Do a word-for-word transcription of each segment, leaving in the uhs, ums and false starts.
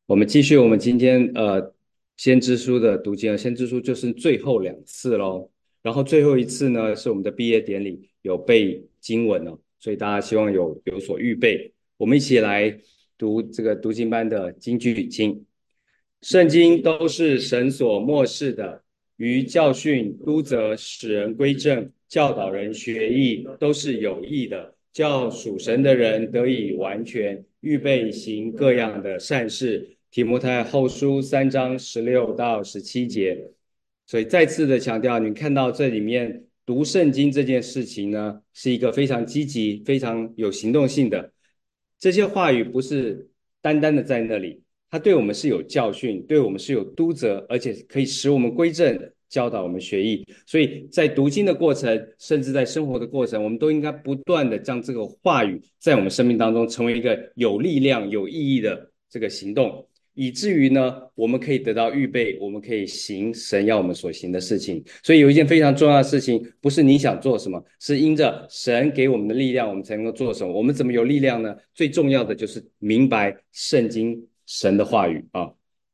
我们继续我们今天呃先知书的读经啊，先知书就是最后两次咯，然后最后一次呢是我们的毕业典礼，有背经文哦，所以大家希望有有所预备。我们一起来读这个读经班的金句语经。圣经都是神所默示的，于教训、督责、使人归正、教导人学艺，都是有益的，叫属神的人得以完全，预备行各样的善事。提摩太后书三章十六到十七节。所以再次的强调，你看到这里面读圣经这件事情呢，是一个非常积极、非常有行动性的。这些话语不是单单的在那里，它对我们是有教训，对我们是有督责，而且可以使我们归正，教导我们学艺。所以在读经的过程，甚至在生活的过程，我们都应该不断的将这个话语在我们生命当中成为一个有力量、有意义的这个行动。以至于呢，我们可以得到预备，我们可以行神要我们所行的事情。所以有一件非常重要的事情，不是你想做什么，是因着神给我们的力量，我们才能够做什么。我们怎么有力量呢？最重要的就是明白圣经神的话语啊。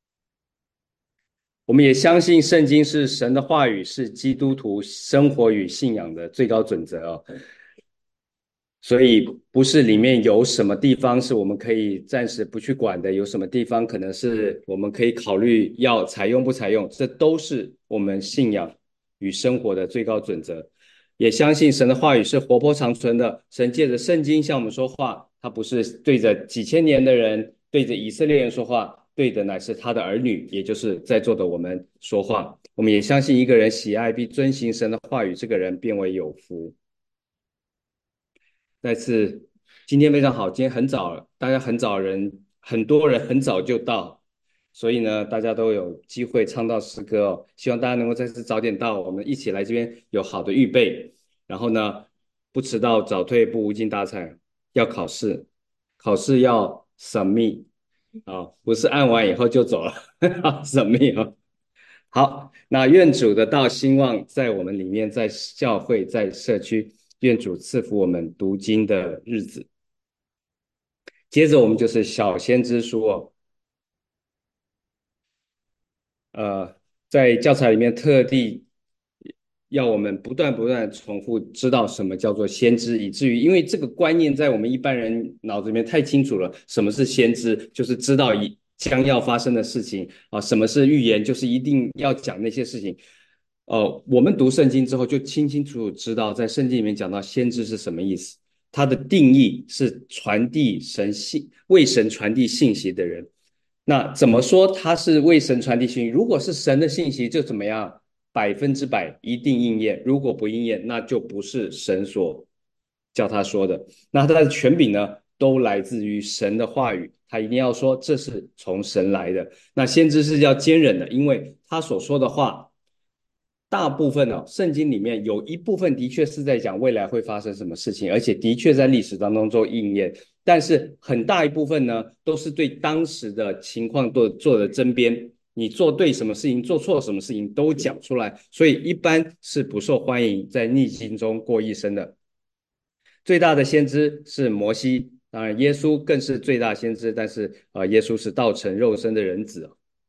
我们也相信圣经是神的话语，是基督徒生活与信仰的最高准则哦。所以不是里面有什么地方是我们可以暂时不去管的，有什么地方可能是我们可以考虑要采用不采用，这都是我们信仰与生活的最高准则。也相信神的话语是活泼长存的，神借着圣经向我们说话，他不是对着几千年的人，对着以色列人说话，对的乃是他的儿女，也就是在座的我们说话。我们也相信一个人喜爱并遵行神的话语，这个人变为有福。再次，今天非常好，今天很早，大家很早人，很多人很早就到，所以呢，大家都有机会唱到诗歌哦。希望大家能够再次早点到，我们一起来这边有好的预备。然后呢，不迟到早退不无精打采，要考试，考试要 submit 啊，不是按完以后就走了，submit 啊。好，那愿主的道兴旺在我们里面，在教会，在社区，愿主赐福我们读经的日子。接着我们就是小先知书哦，呃，在教材里面特地要我们不断不断重复知道什么叫做先知，以至于因为这个观念在我们一般人脑子里面太清楚了，什么是先知，就是知道一将要发生的事情啊，什么是预言，就是一定要讲那些事情。呃，我们读圣经之后就清清楚楚知道，在圣经里面讲到先知是什么意思，它的定义是传递神信，为神传递信息的人。那怎么说他是为神传递信息？如果是神的信息，就怎么样？百分之百一定应验。如果不应验，那就不是神所叫他说的。那他的权柄呢，都来自于神的话语。他一定要说这是从神来的。那先知是要坚忍的，因为他所说的话，大部分呢、哦，圣经里面有一部分的确是在讲未来会发生什么事情，而且的确在历史当中做应验。但是很大一部分呢，都是对当时的情况做做的争辩，你做对什么事情，做错什么事情都讲出来，所以一般是不受欢迎，在逆境中过一生的。最大的先知是摩西，当然耶稣更是最大先知，但是呃，耶稣是道成肉身的人子。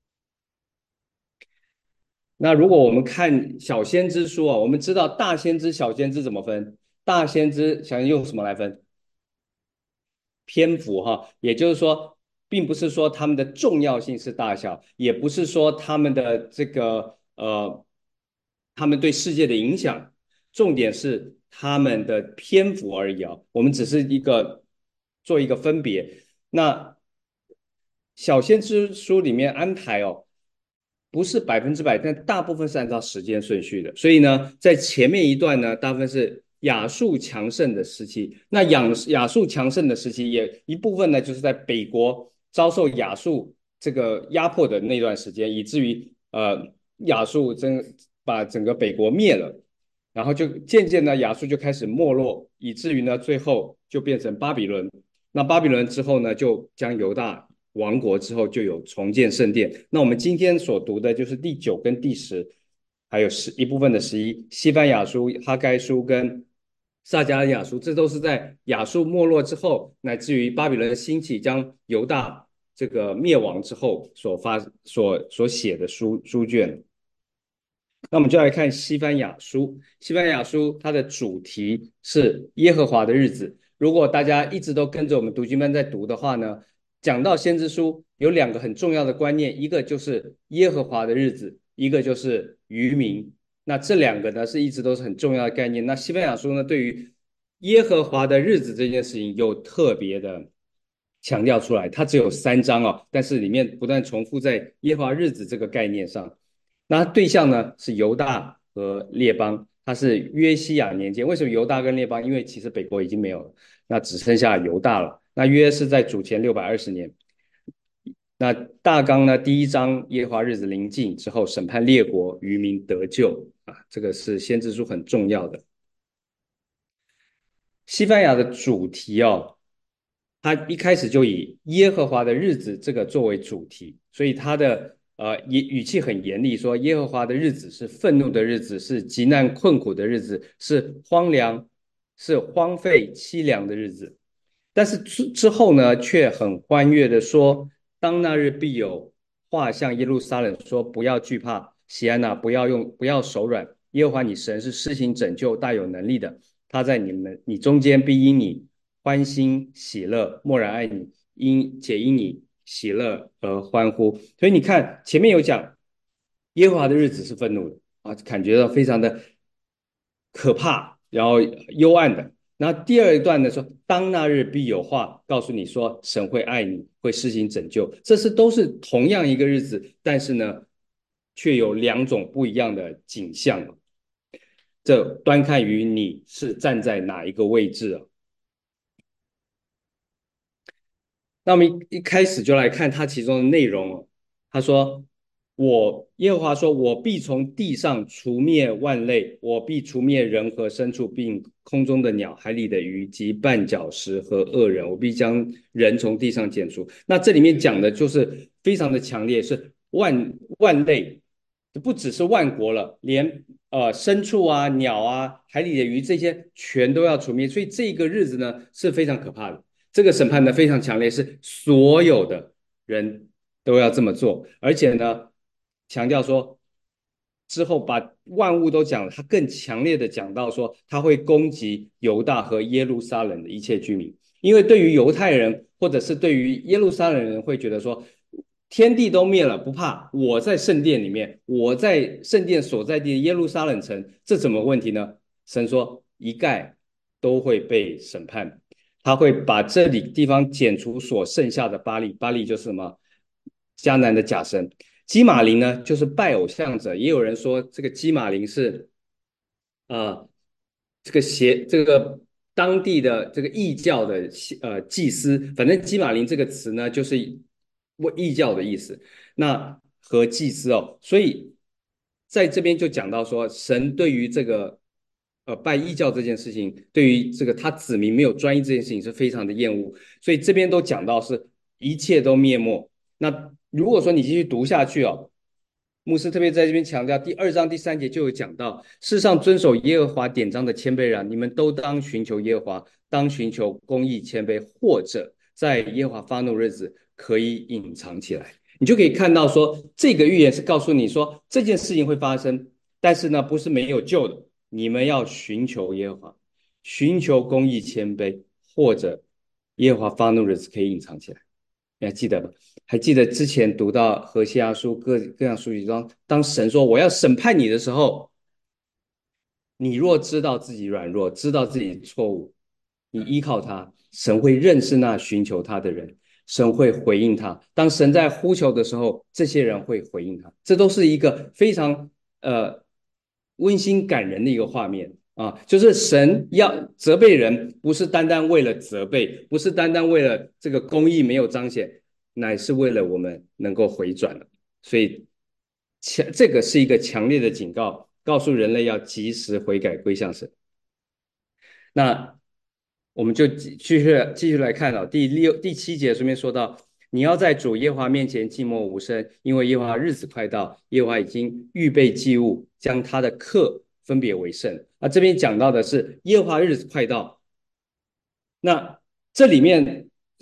那如果我们看小先知书啊，我们知道大先知、小先知怎么分？大先知想用什么来分？篇幅哈，也就是说，并不是说他们的重要性是大小，也不是说他们的这个呃，他们对世界的影响，重点是他们的篇幅而已啊。我们只是一个做一个分别。那小先知书里面安排哦，不是百分之百，但大部分是按照时间顺序的。所以呢，在前面一段呢，大部分是亚述强盛的时期。那亚亚述强盛的时期，也一部分呢，就是在北国遭受亚述这个压迫的那段时间，以至于呃亚述真把整个北国灭了，然后就渐渐的亚述就开始没落，以至于呢最后就变成巴比伦。那巴比伦之后呢，就将犹大亡国之后就有重建圣殿。那我们今天所读的就是第九跟第十，还有十一部分的十一，西番雅书、哈该书跟撒迦利亚书，这都是在亚述没落之后，乃至于巴比伦的兴起，将犹大这个灭亡之后所发所所写的书书卷。那我们就来看西番雅书。西番雅书它的主题是耶和华的日子。如果大家一直都跟着我们读经班在读的话呢，讲到先知书有两个很重要的观念，一个就是耶和华的日子，一个就是渔民。那这两个呢是一直都是很重要的概念。那西番雅书呢对于耶和华的日子这件事情又特别的强调出来，它只有三章哦，但是里面不断重复在耶和华日子这个概念上。那对象呢是犹大和列邦，它是约西亚年间。为什么犹大跟列邦？因为其实北国已经没有了，那只剩下犹大了。那约是在主前六百二十年。那大纲呢，第一章耶和华日子临近之后，审判列国，渔民得救啊，这个是先知书很重要的。西班牙的主题哦，它一开始就以耶和华的日子这个作为主题，所以它的呃语语气很严厉，说耶和华的日子是愤怒的日子，是极难困苦的日子，是荒凉、是荒废凄凉的日子。但是之之后呢，却很欢悦的说，当那日必有话向耶路撒冷说，不要惧怕，西安娜，不要用不要手软，耶和华你神是施行拯救大有能力的。他在你们你中间必因你欢欣喜乐，默然爱你，因且因你喜乐而欢呼。所以你看前面有讲耶和华的日子是愤怒的啊，感觉到非常的可怕，然后幽暗的。然后第二段呢说，当那日必有话告诉你说，神会爱你，会施行拯救。这是都是同样一个日子，但是呢，却有两种不一样的景象。这端看于你是站在哪一个位置啊。那我们一一开始就来看它其中的内容哦。他说：“我耶和华说，我必从地上除灭万类，我必除灭人和牲畜，并空中的鸟、海里的鱼及绊脚石和恶人。我必将人从地上剪除。”那这里面讲的就是非常的强烈，是万万类，不只是万国了，连呃牲畜啊、鸟啊、海里的鱼这些全都要除灭。所以这个日子呢是非常可怕的。这个审判呢非常强烈，是所有的人都要这么做，而且呢，强调说之后把万物都讲了，他更强烈的讲到说他会攻击犹大和耶路撒冷的一切居民，因为对于犹太人或者是对于耶路撒冷人会觉得说。天地都灭了，不怕。我在圣殿里面，我在圣殿所在地的耶路撒冷城，这怎么问题呢？神说一概都会被审判，他会把这里地方剪除所剩下的巴利，巴利就是什么？迦南的假神。基玛林呢，就是拜偶像者。也有人说这个基玛林是啊、呃，这个邪这个当地的这个异教的呃祭司，反正基玛林这个词呢，就是异教的意思。那和祭司哦，所以在这边就讲到说，神对于这个呃拜异教这件事情，对于这个他子民没有专一这件事情是非常的厌恶，所以这边都讲到是一切都灭没。那如果说你继续读下去哦，牧师特别在这边强调，第二章第三节就有讲到，世上遵守耶和华典章的谦卑人，你们都当寻求耶和华，当寻求公义谦卑，或者在耶和华发怒日子可以隐藏起来。你就可以看到说，这个预言是告诉你说这件事情会发生，但是呢，不是没有救的。你们要寻求耶和华，寻求公义谦卑，或者耶和华发怒日子可以隐藏起来。你还记得吗？还记得之前读到何西阿书各各样书籍中，当神说我要审判你的时候，你若知道自己软弱，知道自己错误，你依靠他，神会认识那寻求他的人，神会回应他。当神在呼求的时候，这些人会回应他。这都是一个非常呃温馨感人的一个画面啊！就是神要责备人，不是单单为了责备，不是单单为了这个公义没有彰显，乃是为了我们能够回转了。所以强这个是一个强烈的警告，告诉人类要及时悔改归向神。那我们就继续继续来看了、哦、第六第七节这边说到，你要在主耶和华面前寂寞无声，因为耶和华日子快到，耶和华已经预备祭物，将他的客分别为圣。那这边讲到的是耶和华日子快到，那这里面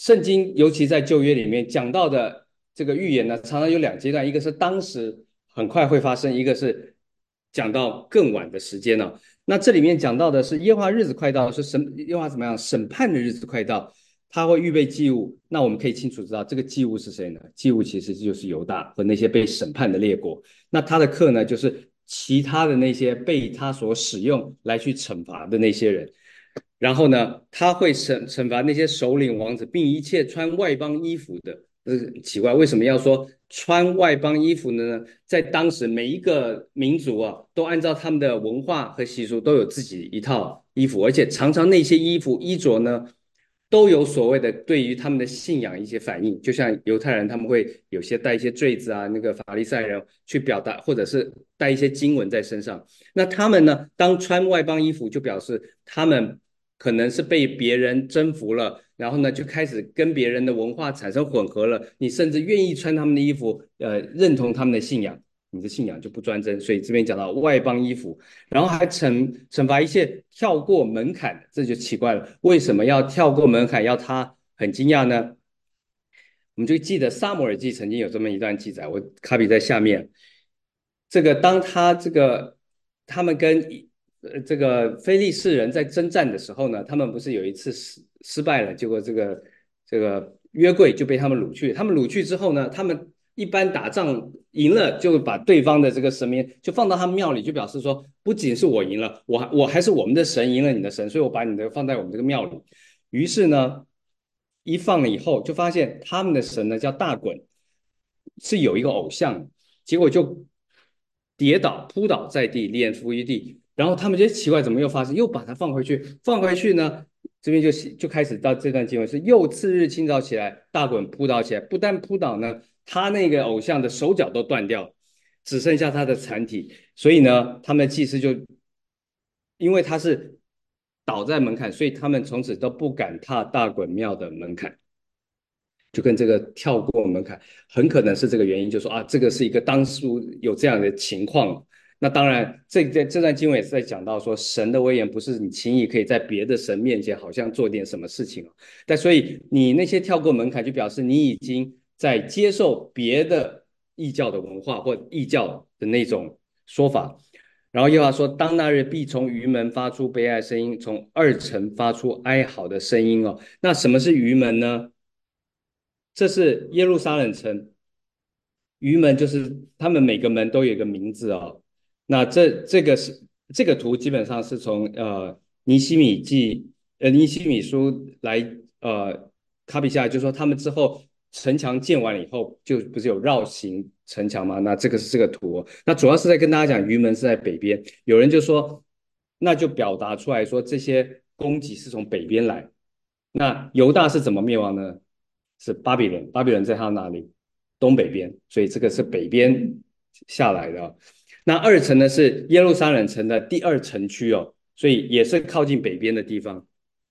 圣经尤其在旧约里面讲到的这个预言呢，常常有两阶段，一个是当时很快会发生，一个是讲到更晚的时间呢、那这里面讲到的是耶和华日子快到，是审耶和华怎么样审判的日子快到，他会预备祭物。那我们可以清楚知道，这个祭物是谁呢？祭物其实就是犹大和那些被审判的列国。那他的课呢，就是其他的那些被他所使用来去惩罚的那些人。然后呢，他会惩惩罚那些首领王子，并一切穿外邦衣服的。这是奇怪，为什么要说穿外邦衣服呢？在当时每一个民族啊，都按照他们的文化和习俗都有自己一套衣服，而且常常那些衣服衣着呢，都有所谓的对于他们的信仰一些反应。就像犹太人他们会有些带一些坠子啊，那个法利赛人去表达，或者是带一些经文在身上。那他们呢，当穿外邦衣服，就表示他们可能是被别人征服了，然后呢，就开始跟别人的文化产生混合了。你甚至愿意穿他们的衣服，呃，认同他们的信仰，你的信仰就不专真。所以这边讲到外邦衣服，然后还惩惩罚一切跳过门槛的，这就奇怪了。为什么要跳过门槛，要他很惊讶呢？我们就记得撒母耳记曾经有这么一段记载，我卡比在下面。这个当他这个他们跟呃这个非利士人在征战的时候呢，他们不是有一次失失败了，结果这个这个约柜就被他们掳去。他们掳去之后呢，他们一般打仗赢了，就把对方的这个神明就放到他们庙里，就表示说，不仅是我赢了，我我还是我们的神赢了你的神，所以我把你的放在我们这个庙里。于是呢，一放了以后，就发现他们的神呢叫大衮，是有一个偶像，结果就跌倒扑倒在地，脸伏于地。然后他们觉得奇怪，怎么又发生？又把它放回去，放回去呢？这边就就开始到这段经文是又次日清早起来，大衮扑倒起来，不但扑倒呢，他那个偶像的手脚都断掉，只剩下他的残体。所以呢，他们的祭司就因为他是倒在门槛，所以他们从此都不敢踏大衮庙的门槛。就跟这个跳过门槛，很可能是这个原因，就说啊，这个是一个当初有这样的情况。那当然，这这这段经文也是在讲到说，神的威严不是你轻易可以在别的神面前好像做点什么事情。但所以你那些跳过门槛，就表示你已经在接受别的异教的文化或异教的那种说法。然后耶和华说：当那日必从鱼门发出悲哀声音，从二层发出哀嚎的声音哦。那什么是鱼门呢？这是耶路撒冷城，鱼门就是他们每个门都有一个名字哦。那这这个是这个图基本上是从呃尼希米记呃尼希米书来呃卡比下来，就说他们之后城墙建完了以后，就不是有绕行城墙吗？那这个是这个图哦，那主要是在跟大家讲鱼门是在北边，有人就说那就表达出来说这些攻击是从北边来。那犹大是怎么灭亡呢？是巴比伦，巴比伦在他哪里？东北边，所以这个是北边下来的哦。那二城呢是耶路撒冷城的第二城区哦，所以也是靠近北边的地方。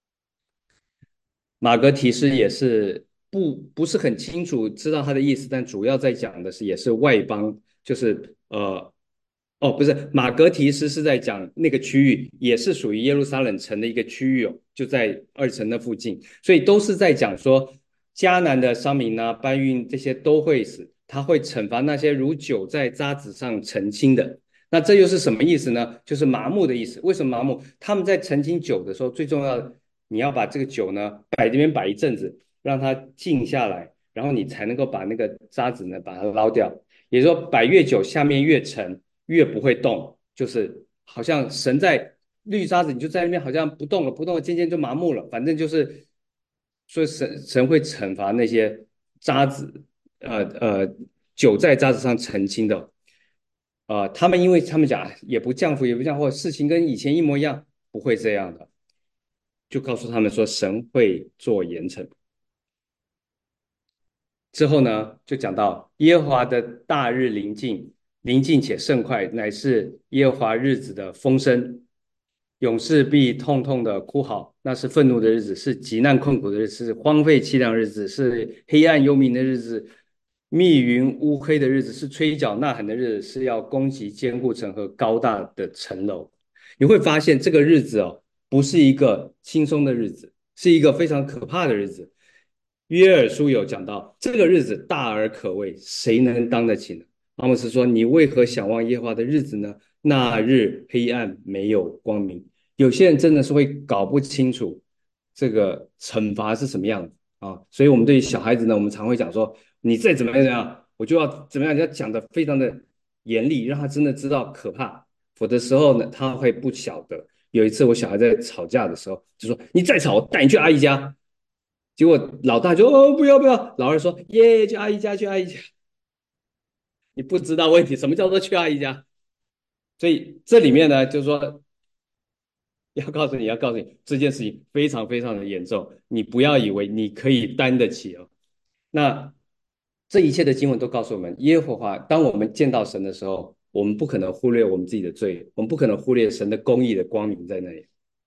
马格提斯也是不不是很清楚知道他的意思，但主要在讲的是也是外邦，就是呃哦不是马格提斯是在讲那个区域，也是属于耶路撒冷城的一个区域哦，就在二城的附近，所以都是在讲说迦南的商民啊、搬运这些都会死，他会惩罚那些如酒在渣子上澄清的。那这又是什么意思呢？就是麻木的意思。为什么麻木？他们在澄清酒的时候，最重要的你要把这个酒呢摆这边摆一阵子，让它静下来，然后你才能够把那个渣子呢把它捞掉。也就是说，摆越久，下面越沉，越不会动，就是好像神在绿渣子，你就在那边好像不动了，不动了，渐渐就麻木了。反正就是，所以神神会惩罚那些渣子，呃呃，酒在渣子上澄清的。呃，他们因为他们讲也不降福也不降祸，事情跟以前一模一样，不会这样的，就告诉他们说神会做严惩。之后呢，就讲到耶和华的大日临近，临近且甚快，乃是耶和华日子的风声。勇士必痛痛的哭嚎，那是愤怒的日子，是极难困苦的日子，是荒废凄凉的日子，是黑暗幽冥的日子，密云乌黑的日子，是吹角呐喊的日子，是要攻击坚固城和高大的城楼。你会发现这个日子哦，不是一个轻松的日子，是一个非常可怕的日子。 约珥书有讲到，这个日子大而可畏，谁能当得起呢？阿莫斯说：“你为何想望耶和华的日子呢？那日黑暗没有光明。”有些人真的是会搞不清楚这个惩罚是什么样子啊，所以我们对于小孩子呢，我们常会讲说：你再怎么样，我就要怎么样，要讲的非常的严厉，让他真的知道可怕。否则时候呢，他会不晓得。有一次我小孩在吵架的时候，就说：“你再吵，我带你去阿姨家。”结果老大就哦不要不要，老二说耶去阿姨家去阿姨家，你不知道问题，什么叫做去阿姨家？所以这里面呢，就是说要告诉你要告诉你这件事情非常非常的严重，你不要以为你可以担得起哦。那这一切的经文都告诉我们，耶和华当我们见到神的时候，我们不可能忽略我们自己的罪，我们不可能忽略神的公义的光明在那里。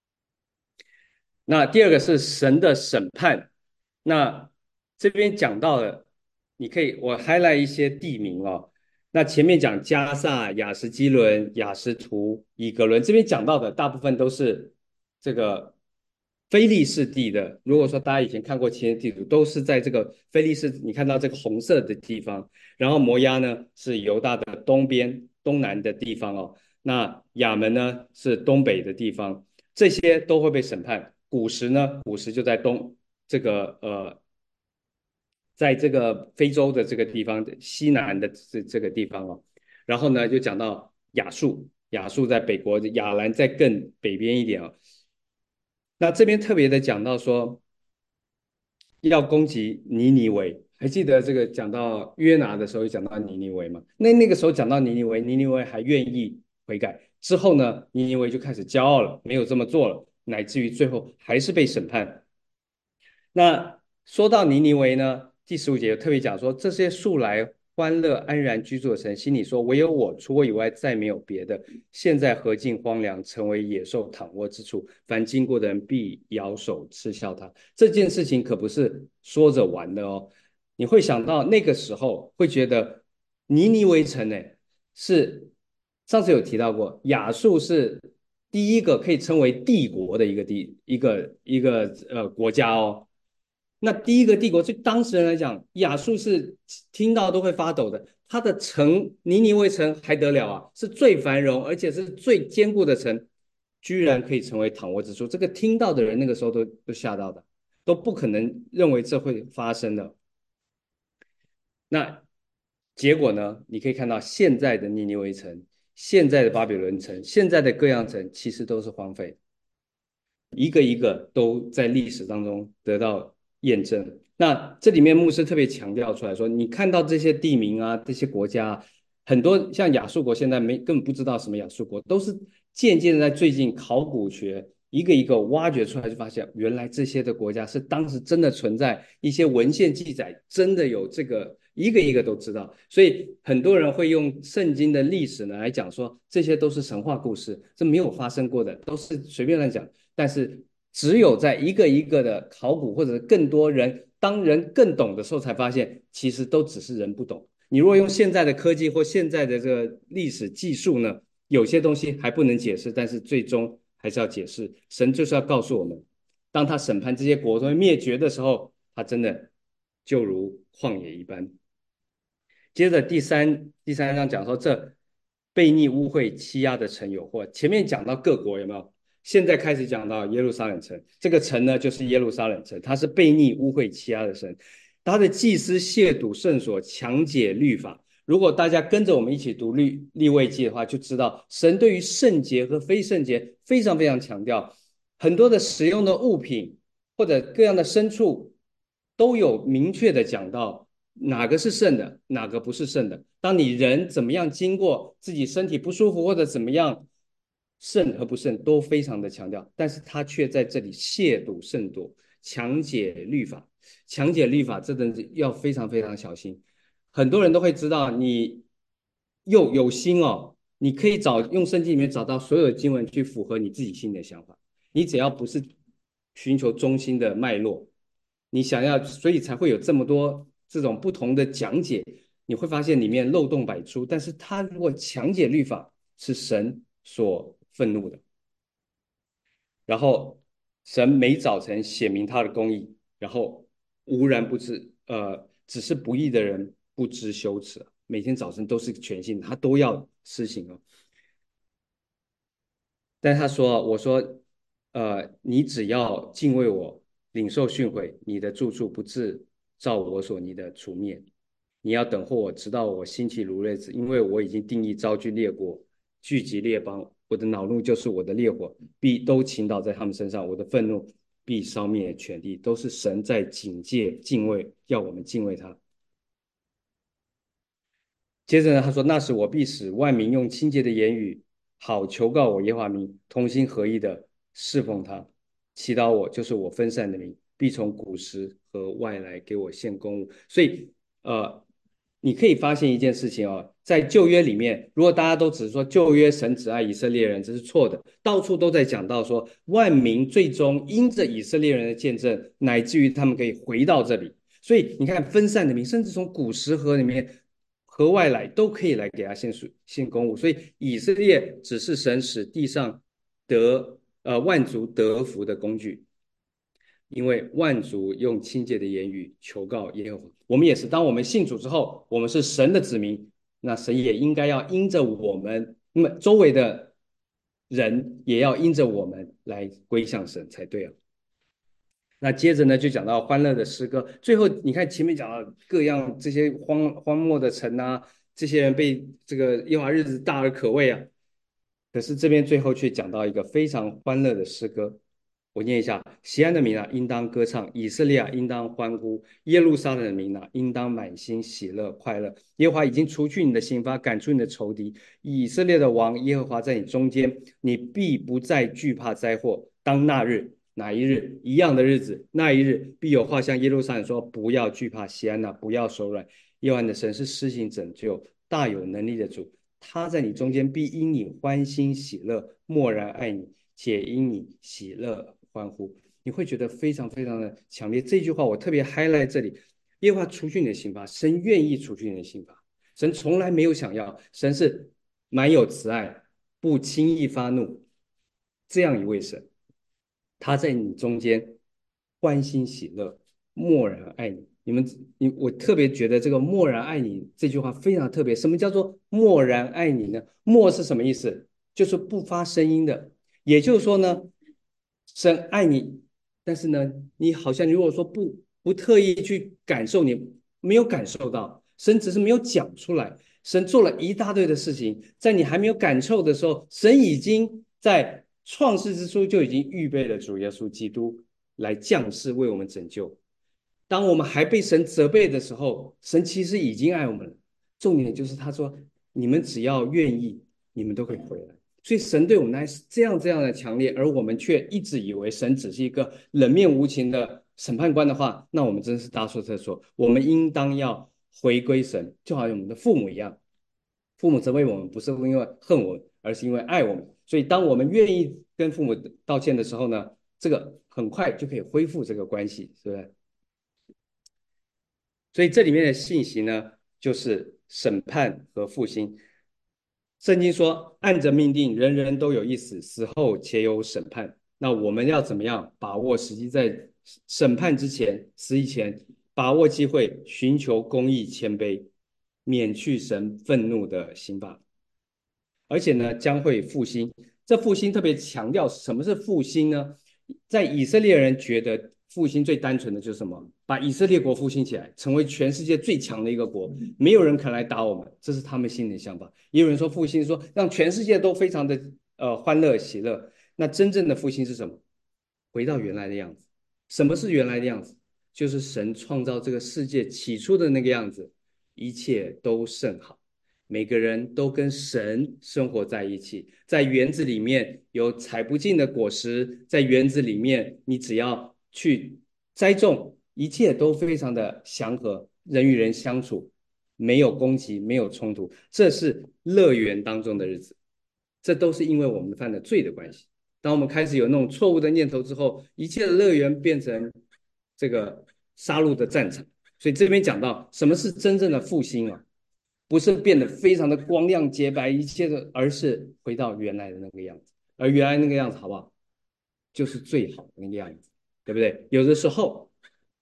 那第二个是神的审判。那这边讲到了，你可以我 highlight 一些地名哦。那前面讲加萨、亚什基伦、亚什图、以格伦，这边讲到的大部分都是这个非利士地的。如果说大家以前看过前地图，都是在这个非利士，你看到这个红色的地方。然后摩押呢是犹大的东边、东南的地方哦。那亚门呢是东北的地方。这些都会被审判。古时呢，古时就在东这个呃，在这个非洲的这个地方，西南的这这个地方哦。然后呢，就讲到亚述，亚述在北国，亚兰在更北边一点哦。那这边特别的讲到说，要攻击尼尼微，还记得这个讲到约拿的时候，讲到尼尼微吗？那那个时候讲到尼尼微，尼尼微还愿意悔改，之后呢，尼尼微就开始骄傲了，没有这么做了，乃至于最后还是被审判。那说到尼尼微呢，第十五节特别讲说，这些素来欢乐安然居住的城，心里说，唯有我，除我以外再没有别的。现在何竟荒凉，成为野兽躺卧之处？凡经过的人必摇手嗤笑他。这件事情可不是说着玩的哦。你会想到那个时候会觉得尼尼微城呢，是上次有提到过，亚述是第一个可以称为帝国的一个地一个一个呃国家哦。那第一个帝国对当时人来讲，亚述是听到都会发抖的。它的城尼尼微城还得了啊，是最繁荣而且是最坚固的城，居然可以成为躺卧之处。这个听到的人那个时候都都吓到的，都不可能认为这会发生的。那结果呢？你可以看到现在的尼尼微城、现在的巴比伦城、现在的各样城，其实都是荒废。一个一个都在历史当中得到验证。那这里面牧师特别强调出来说，你看到这些地名啊，这些国家啊，很多像亚述国现在没根本不知道什么亚述国，都是渐渐的在最近考古学一个一个挖掘出来，就发现原来这些的国家是当时真的存在，一些文献记载真的有这个，一个一个都知道。所以很多人会用圣经的历史呢来讲说，这些都是神话故事，这没有发生过的，都是随便乱讲。但是只有在一个一个的考古或者更多人当人更懂的时候，才发现其实都只是人不懂。你如果用现在的科技或现在的这个历史技术呢，有些东西还不能解释，但是最终还是要解释。神就是要告诉我们，当他审判这些国都灭绝的时候，他真的就如旷野一般。接着第三第三章讲说，这悖逆污秽欺压的城有祸。前面讲到各国有没有？现在开始讲到耶路撒冷城，这个城呢就是耶路撒冷城，它是悖逆污秽欺压的城，他的祭司亵渎圣所，强解律法。如果大家跟着我们一起读律利未记的话，就知道神对于圣洁和非圣洁非常非常强调，很多的使用的物品或者各样的牲畜都有明确的讲到哪个是圣的，哪个不是圣的。当你人怎么样经过自己身体不舒服或者怎么样，圣和不圣都非常的强调，但是他却在这里亵渎圣多，强解律法。强解律法这真的要非常非常小心。很多人都会知道，你又有心哦，你可以找用圣经里面找到所有的经文去符合你自己心里的想法。你只要不是寻求中心的脉络，你想要，所以才会有这么多这种不同的讲解。你会发现里面漏洞百出，但是他如果强解律法，是神所愤怒的。然后神每早晨显明他的公义，然后无然不知，呃，只是不义的人不知羞耻，每天早晨都是全新的，他都要施行哦。但他说：“我说，呃，你只要敬畏我，领受训诲，你的住处不至照我所拟的除灭。你要等候我，直到我兴起如日子，因为我已经定义招聚列国，聚集列邦。我的恼怒就是我的烈火，必都倾倒在他们身上。我的愤怒必烧灭全地。”都是神在警戒、敬畏，要我们敬畏他。接着呢，他说：“那时我必使万民用清洁的言语，好求告我耶和华名，同心合意的侍奉他，祈祷我，就是我分散的民，必从古时和外来给我献公物。”所以，呃，你可以发现一件事情哦，在旧约里面，如果大家都只是说旧约神只爱以色列人，这是错的，到处都在讲到说万民最终因着以色列人的见证，乃至于他们可以回到这里。所以你看，分散的民，甚至从古时河里面河外来都可以来给他献属献公物。所以以色列只是神使地上得呃万族得福的工具，因为万族用清洁的言语求告耶和华。我们也是，当我们信主之后，我们是神的子民，那神也应该要因着我们，那么周围的人也要因着我们来归向神才对啊。那接着呢，就讲到欢乐的诗歌。最后你看前面讲到各样这些荒荒漠的城啊，这些人被这个耶和华日子大而可畏啊。可是这边最后却讲到一个非常欢乐的诗歌，我念一下：西安的民啊，应当歌唱；以色列啊，应当欢呼；耶路撒冷的民啊，应当满心喜乐快乐。耶和华已经除去你的刑罚，赶出你的仇敌。以色列的王耶和华在你中间，你必不再惧怕灾祸。当那日哪一日一样的日子，那一日必有话向耶路撒冷说：不要惧怕，西安呐、啊，不要手软。耶和华的神是施行拯救、大有能力的主，他在你中间必因你欢欣喜乐，默然爱你，且因你喜乐欢呼。你会觉得非常非常的强烈。这句话我特别 highlight 这里：耶和华除去你的刑罚，神愿意除去你的刑罚，神从来没有想要，神是满有慈爱，不轻易发怒，这样一位神。他在你中间欢欣喜乐，默然爱你。你们，你我特别觉得这个“默然爱你”这句话非常特别。什么叫做默然爱你呢？默是什么意思？就是不发声音的。也就是说呢，神爱你，但是呢，你好像如果说不不特意去感受，你没有感受到，神只是没有讲出来。神做了一大堆的事情，在你还没有感受的时候，神已经在创世之初就已经预备了主耶稣基督来降世为我们拯救。当我们还被神责备的时候，神其实已经爱我们了。重点就是他说：“你们只要愿意，你们都可以回来。”所以神对我们爱是这样这样的强烈，而我们却一直以为神只是一个冷面无情的审判官的话，那我们真是大错特错。我们应当要回归神，就好像我们的父母一样。父母责备我们，不是因为恨我们，而是因为爱我们。所以，当我们愿意跟父母道歉的时候呢，这个很快就可以恢复这个关系，是不是？所以这里面的信息呢，就是审判和复兴。圣经说，按着命定，人人都有一死，死后且有审判。那我们要怎么样把握时机，在审判之前、死以前，把握机会，寻求公义、谦卑，免去神愤怒的刑罚。而且呢，将会复兴。这复兴特别强调什么是复兴呢？在以色列人觉得复兴最单纯的就是什么？把以色列国复兴起来，成为全世界最强的一个国，没有人肯来打我们，这是他们心里的想法。也有人说复兴说让全世界都非常的呃欢乐喜乐。那真正的复兴是什么？回到原来的样子。什么是原来的样子？就是神创造这个世界起初的那个样子，一切都甚好。每个人都跟神生活在一起，在园子里面有采不尽的果实，在园子里面你只要去栽种，一切都非常的祥和，人与人相处没有攻击，没有冲突，这是乐园当中的日子。这都是因为我们犯了罪的关系。当我们开始有那种错误的念头之后，一切的乐园变成这个杀戮的战场。所以这边讲到什么是真正的复兴啊？不是变得非常的光亮洁白一切的，而是回到原来的那个样子。而原来那个样子好不好？就是最好的那个样子，对不对？有的时候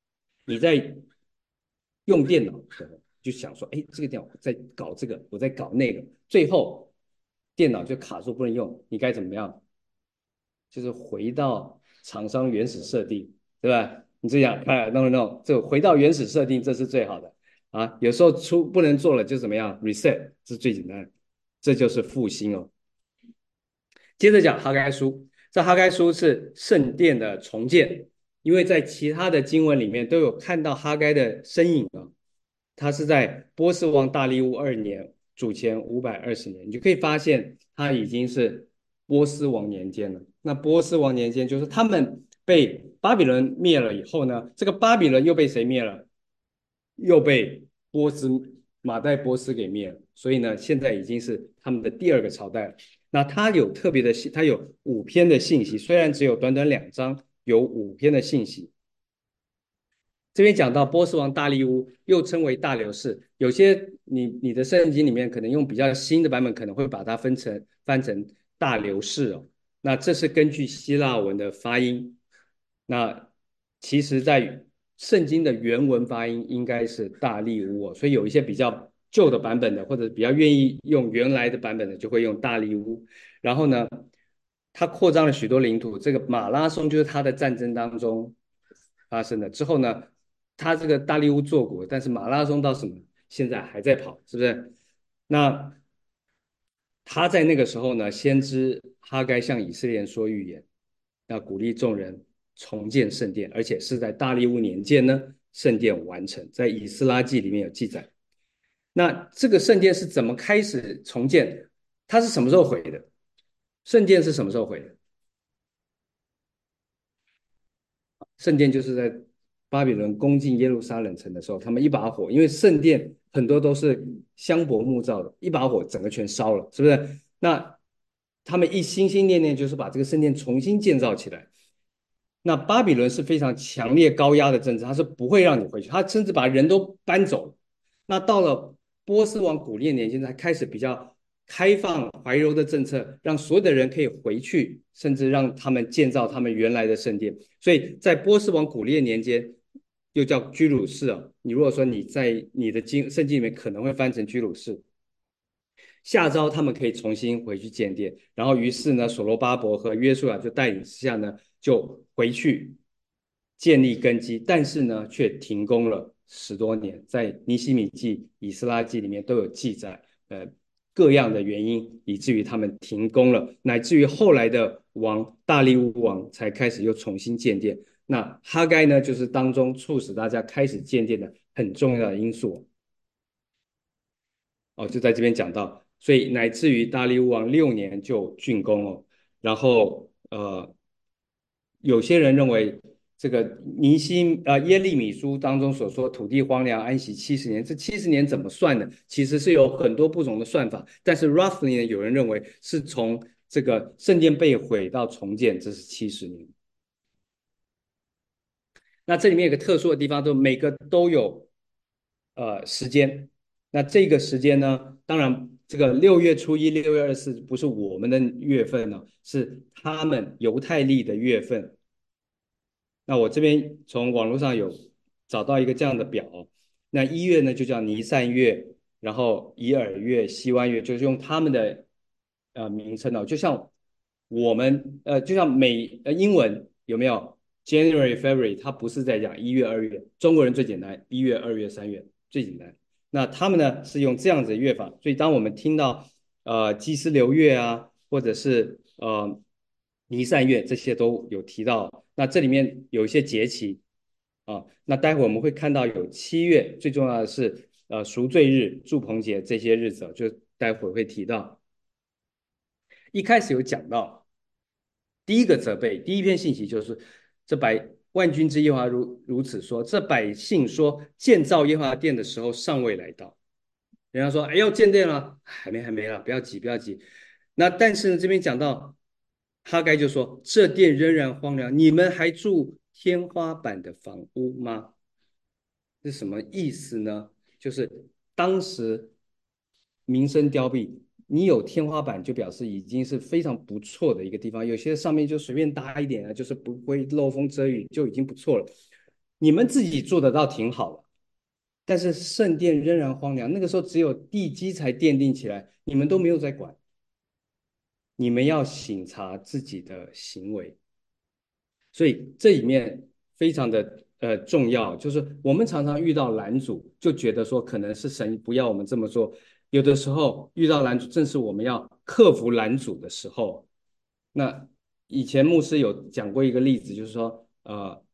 你在用电脑的时候就想说，哎，这个电脑在搞这个，我在搞那个，最后电脑就卡住不能用，你该怎么样？就是回到厂商原始设定，对吧？你这样，哎，no no no，这回到原始设定，这是最好的啊。有时候出不能做了，就怎么样，reset，这是最简单的，这就是复兴哦。接着讲哈该书，这哈该书是圣殿的重建，因为在其他的经文里面都有看到哈该的身影啊。他是在波斯王大利乌二年，主前五百二十年，你就可以发现他已经是波斯王年间了。那波斯王年间就是他们被巴比伦灭了以后呢，这个巴比伦又被谁灭了？又被波斯马代波斯给灭了。所以呢，现在已经是他们的第二个朝代了。那它有特别的，它有五篇的信息，虽然只有短短两章，有五篇的信息。这边讲到波斯王大利乌，又称为大流士。有些你你的圣经里面可能用比较新的版本，可能会把它分成翻成大流士哦。那这是根据希腊文的发音。那其实，在圣经的原文发音应该是大利乌哦，所以有一些比较旧的版本的，或者比较愿意用原来的版本的，就会用大利乌。然后呢，他扩张了许多领土。这个马拉松就是他的战争当中发生的。之后呢，他这个大利乌做过，但是马拉松到什么，现在还在跑，是不是？那他在那个时候呢，先知哈该向以色列人说预言，要鼓励众人重建圣殿，而且是在大利乌年间呢，圣殿完成，在以斯拉记里面有记载。那这个圣殿是怎么开始重建？它是什么时候毁的？圣殿是什么时候毁的？圣殿就是在巴比伦攻进耶路撒冷城的时候，他们一把火，因为圣殿很多都是香柏木造的，一把火整个全烧了，是不是？那他们一心心念念就是把这个圣殿重新建造起来。那巴比伦是非常强烈高压的政治，他是不会让你回去，他甚至把人都搬走了。那到了波斯王古列年间，才开始比较开放怀柔的政策，让所有的人可以回去，甚至让他们建造他们原来的圣殿。所以在波斯王古列年间，又叫居鲁士啊。你如果说你在你的经圣经里面可能会翻成居鲁士，下诏他们可以重新回去建殿。然后于是呢，所罗巴伯和约书亚就带领之下呢，就回去建立根基，但是呢，却停工了十多年。在尼希米记、以斯拉记里面都有记载，呃，各样的原因，以至于他们停工了，乃至于后来的王大利乌王才开始又重新建殿。那哈该呢，就是当中促使大家开始建殿的很重要的因素。哦，就在这边讲到，所以乃至于大利乌王六年就竣工哦。然后呃，有些人认为这个尼西呃耶利米书当中所说土地荒凉安息七十年，这七十年怎么算呢？其实是有很多不同的算法，但是 roughly 呢，有人认为是从这个圣殿被毁到重建，这是七十年。那这里面有个特殊的地方，就每个都有呃时间。那这个时间呢，当然这个六月初一、六月二十四不是我们的月份呢，是他们犹太历的月份。那我这边从网络上有找到一个这样的表。那一月呢就叫尼散月，然后以尔月、西湾月，就是用他们的呃名称哦，就像我们呃就像美呃英文有没有 January、February，它不是在讲一月、二月，中国人最简单，一月、二月、三月最简单。那他们呢是用这样子的月法，所以当我们听到呃祭司流月啊，或者是呃尼散月这些都有提到。那这里面有一些节气啊，那待会我们会看到有七月，最重要的是呃赎罪日、祝棚节这些日子，就待会会提到。一开始有讲到第一个责备，第一篇信息就是这百万军之耶和华如如此说，这百姓说建造耶和华殿的时候尚未来到。人家说哎要建殿了，还没还没了，不要急不要急。那但是呢这边讲到哈该就说这殿仍然荒凉，你们还住天花板的房屋吗？是什么意思呢？就是当时民生凋敝，你有天花板就表示已经是非常不错的一个地方，有些上面就随便搭一点啊，就是不会漏风遮雨就已经不错了。 你们自己做得到挺好的，但是圣殿仍然荒凉。那个时候只有地基才奠定起来，你们都没有在管。你们要省察自己的行为。所以这里面非常的呃重要，就是我们常常遇到拦阻，就觉得说可能是神不要我们这么做。有的时候遇到拦阻，正是我们要克服拦阻的时候。那以前牧师有讲过一个例子，就是说，呃，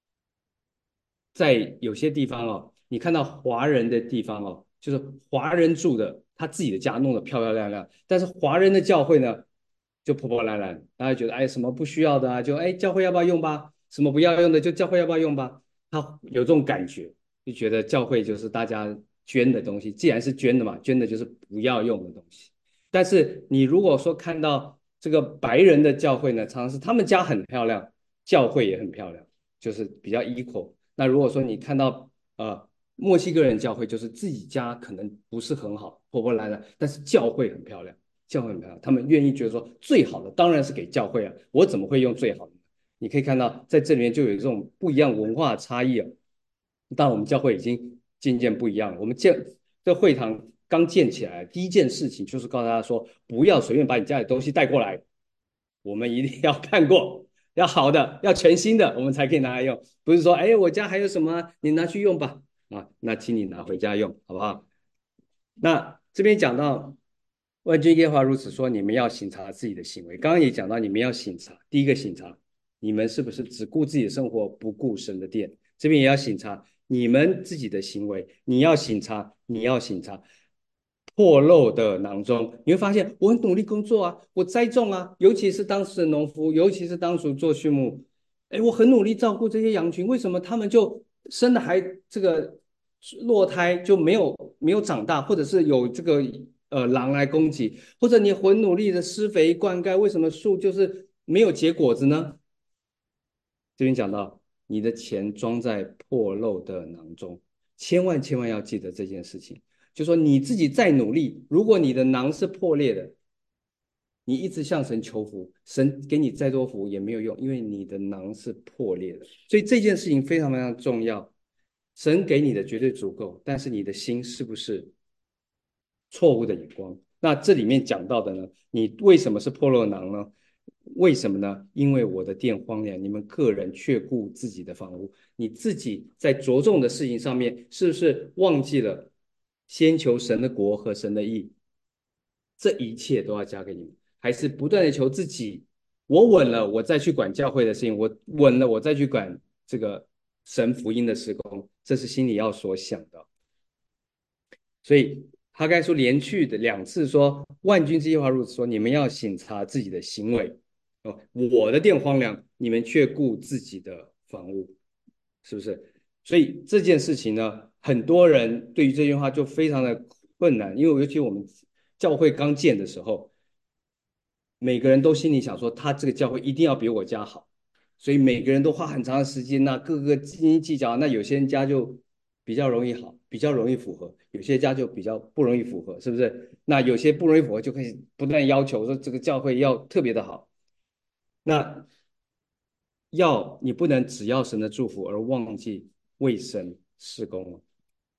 在有些地方哦，你看到华人的地方哦，就是华人住的，他自己的家弄得漂漂亮亮，但是华人的教会呢，就破破烂烂，大家觉得哎什么不需要的啊，就哎教会要不要用吧，什么不要用的就教会要不要用吧，他有这种感觉，就觉得教会就是大家捐的东西，既然是捐的嘛，捐的就是不要用的东西。但是你如果说看到这个白人的教会呢，常常是他们家很漂亮，教会也很漂亮，就是比较 equal。那如果说你看到呃墨西哥人教会，就是自己家可能不是很好，破破烂烂，但是教会很漂亮，教会很漂亮，他们愿意觉得说最好的当然是给教会啊，我怎么会用最好的？你可以看到在这里面就有这种不一样文化差异啊。当然，我们教会已经渐渐不一样了。我们建这会堂刚建起来，第一件事情就是告诉大家说，不要随便把你家里东西带过来，我们一定要看过，要好的，要全新的，我们才可以拿来用。不是说，哎，我家还有什么，你拿去用吧，啊，那请你拿回家用，好不好？那这边讲到，万军耶和华如此说，你们要省察自己的行为。刚刚也讲到，你们要省察，第一个省察，你们是不是只顾自己的生活，不顾神的殿？这边也要省察你们自己的行为，你要省察，你要省察破漏的囊中，你会发现我很努力工作啊，我栽种啊，尤其是当时的农夫，尤其是当时做畜牧，哎，我很努力照顾这些羊群，为什么他们就生的还这个落胎就没有没有长大，或者是有这个呃狼来攻击，或者你很努力的施肥灌溉，为什么树就是没有结果子呢？这边讲到你的钱装在破漏的囊中，千万千万要记得这件事情。就说你自己再努力，如果你的囊是破裂的，你一直向神求福，神给你再多福也没有用，因为你的囊是破裂的。所以这件事情非常非常重要。神给你的绝对足够，但是你的心是不是错误的眼光？那这里面讲到的呢，你为什么是破漏囊呢？为什么呢？因为我的殿荒凉，你们个人却顾自己的房屋，你自己在着重的事情上面，是不是忘记了先求神的国和神的义？这一切都要交给你们，还是不断的求自己？我稳了，我再去管教会的事情；我稳了，我再去管这个神福音的施工，这是心里要所想的。所以哈该书连续的两次说：“万军之耶和华如此说，你们要省察自己的行为。哦，我的殿荒凉，你们却顾自己的房屋，是不是？所以这件事情呢，很多人对于这句话就非常的困难，因为尤其我们教会刚建的时候，每个人都心里想说，他这个教会一定要比我家好，所以每个人都花很长的时间那各个斤斤计较。那有些人家就比较容易好，比较容易符合；有些家就比较不容易符合，是不是？那有些不容易符合，就可以不断要求说这个教会要特别的好。那要你不能只要神的祝福而忘记为神施工了。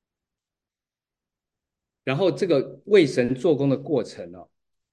然后这个为神做工的过程呢、哦，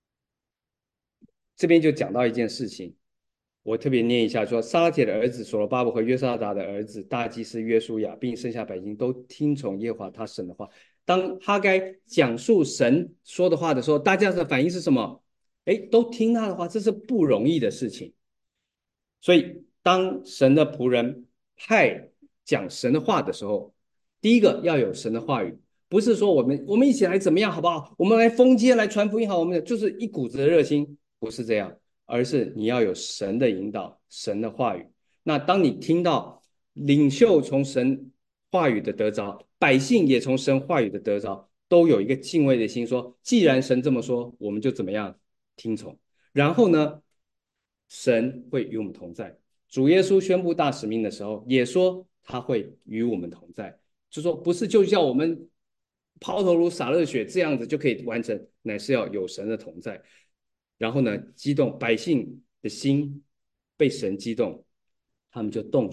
这边就讲到一件事情，我特别念一下说，撒拉铁的儿子所罗巴伯和约沙达的儿子大祭司约书亚，并剩下百姓都听从耶和华他神的话。当哈该讲述神说的话的时候，大家的反应是什么？哎，都听他的话，这是不容易的事情。所以，当神的仆人派讲神的话的时候，第一个要有神的话语，不是说我们我们一起来怎么样，好不好？我们来封街来传福音，好，我们就是一股子的热心，不是这样，而是你要有神的引导，神的话语。那当你听到领袖从神话语的得着，百姓也从神话语的得着，都有一个敬畏的心，说，既然神这么说，我们就怎么样听从。然后呢，神会与我们同在。主耶稣宣布大使命的时候，也说他会与我们同在，就说不是就叫我们抛头颅洒热血这样子就可以完成，乃是要有神的同在。然后呢，激动百姓的心被神激动，他们就动手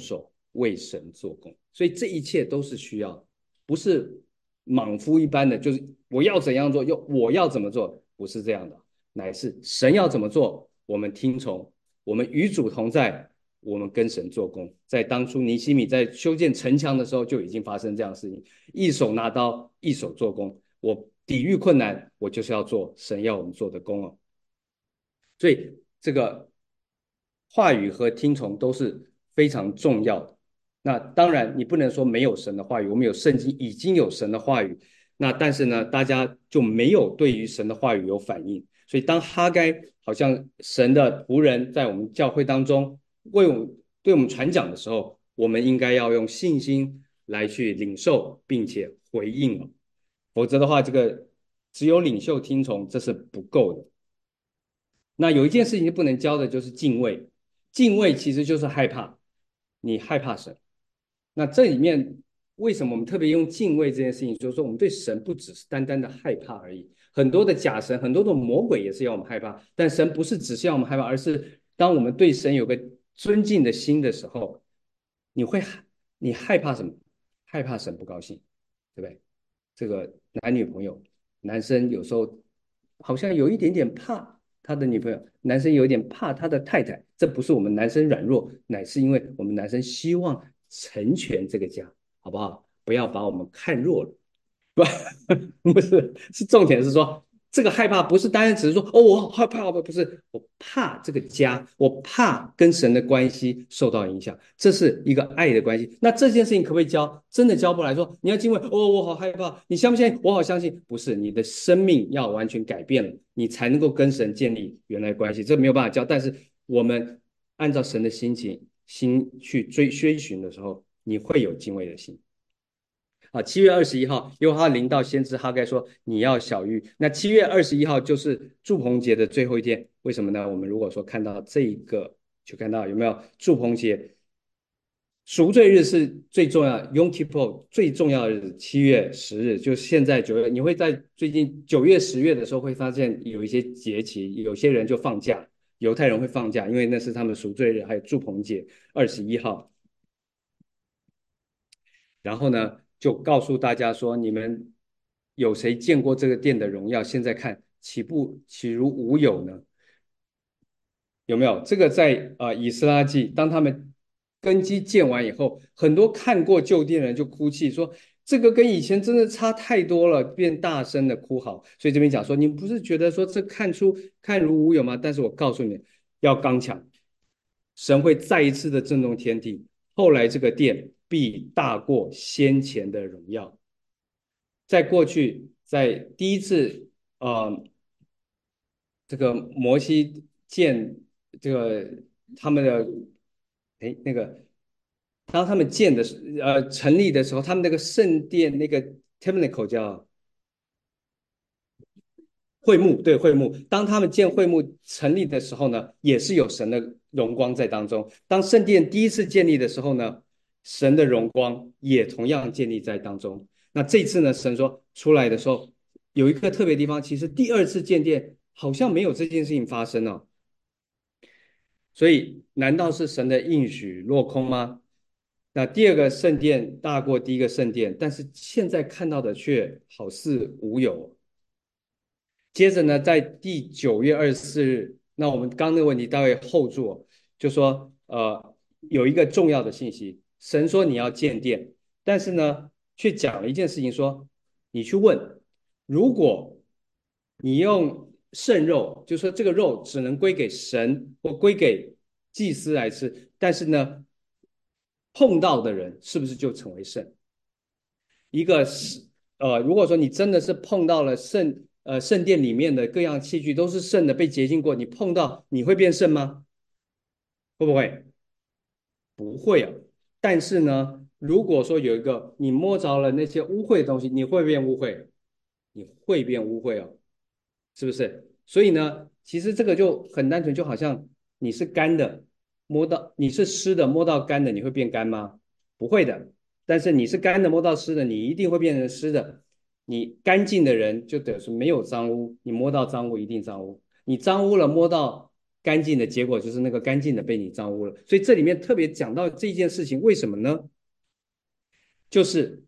为神做工。所以这一切都是需要，不是莽夫一般的，就是我要怎样做，又我要怎么做，不是这样的，乃是神要怎么做，我们听从，我们与主同在，我们跟神做工。在当初尼希米在修建城墙的时候，就已经发生这样的事情，一手拿刀，一手做工。我抵御困难，我就是要做神要我们做的工哦。所以这个话语和听从都是非常重要的。那当然，你不能说没有神的话语，我们有圣经已经有神的话语，那但是呢，大家就没有对于神的话语有反应。所以当哈该好像神的仆人在我们教会当中为我们对我们传讲的时候，我们应该要用信心来去领受，并且回应了。否则的话，这个只有领袖听从，这是不够的。那有一件事情不能教的就是敬畏，敬畏其实就是害怕，你害怕神。那这里面为什么我们特别用敬畏这件事情？就是说我们对神不只是单单的害怕而已，很多的假神，很多的魔鬼也是要我们害怕，但神不是只是要我们害怕，而是当我们对神有个尊敬的心的时候，你会你害怕什么？害怕神不高兴，对不对？这个男女朋友，男生有时候好像有一点点怕他的女朋友，男生有点怕他的太太，这不是我们男生软弱，乃是因为我们男生希望成全这个家，好不好？不要把我们看弱了，不，不是，是重点是说这个害怕不是单单只是说哦，我好害怕，不是，我怕这个家，我怕跟神的关系受到影响，这是一个爱的关系。那这件事情可不可以教？真的教不来说，你要敬畏，哦，我好害怕，你相不相信？我好相信，不是，你的生命要完全改变了，你才能够跟神建立原来关系，这没有办法教。但是我们按照神的心情心去追追寻的时候，你会有敬畏的心。啊，七月二十一号，耶和华临到先知哈该说：“你要小玉。”那七月二十一号就是祝棚节的最后一天，为什么呢？我们如果说看到这一个，就看到有没有祝棚节赎罪日是最重要，Yom Kippur 最重要的日子，七月十日，就现在九月，你会在最近九月、十月的时候会发现有一些节期，有些人就放假，犹太人会放假，因为那是他们赎罪日，还有祝棚节二十一号。然后呢，就告诉大家说，你们有谁见过这个殿的荣耀？现在看岂不岂如无有呢？有没有？这个在啊、呃以斯拉记，当他们根基建完以后，很多看过旧殿的人就哭泣说，这个跟以前真的差太多了，便大声的哭嚎。所以这边讲说，你不是觉得说这看出看如无有吗？但是我告诉你，要刚强，神会再一次的震动天地，后来这个殿必大过先前的荣耀。在过去，在第一次呃这个摩西建这个他们的哎那个当他们建的呃成立的时候，他们那个圣殿那个 tabernacle 叫会幕，对会幕。当他们建会幕成立的时候呢，也是有神的荣光在当中。当圣殿第一次建立的时候呢，神的荣光也同样建立在当中。那这次呢，神说出来的时候有一个特别地方，其实第二次建殿好像没有这件事情发生哦。所以难道是神的应许落空吗？那第二个圣殿大过第一个圣殿，但是现在看到的却好似无有。接着呢，在第九月二十四日，那我们刚那个问题大概后注，就说呃有一个重要的信息，神说你要建殿，但是呢却讲了一件事情说，你去问，如果你用圣肉，就说这个肉只能归给神或归给祭司来吃，但是呢碰到的人是不是就成为圣？一个是呃，如果说你真的是碰到了圣呃圣殿里面的各样器具都是圣的，被洁净过，你碰到你会变圣吗？会不会？不会啊。但是呢，如果说有一个你摸着了那些污秽的东西，你会变污秽？你会变污秽哦，是不是？所以呢，其实这个就很单纯，就好像你是干的，摸到你是湿的，摸到干的，你会变干吗？不会的。但是你是干的，摸到湿的，你一定会变成湿的。你干净的人就等于是没有脏污，你摸到脏污一定脏污。你脏污了，摸到干净的结果就是那个干净的被你脏污了。所以这里面特别讲到这件事情，为什么呢？就是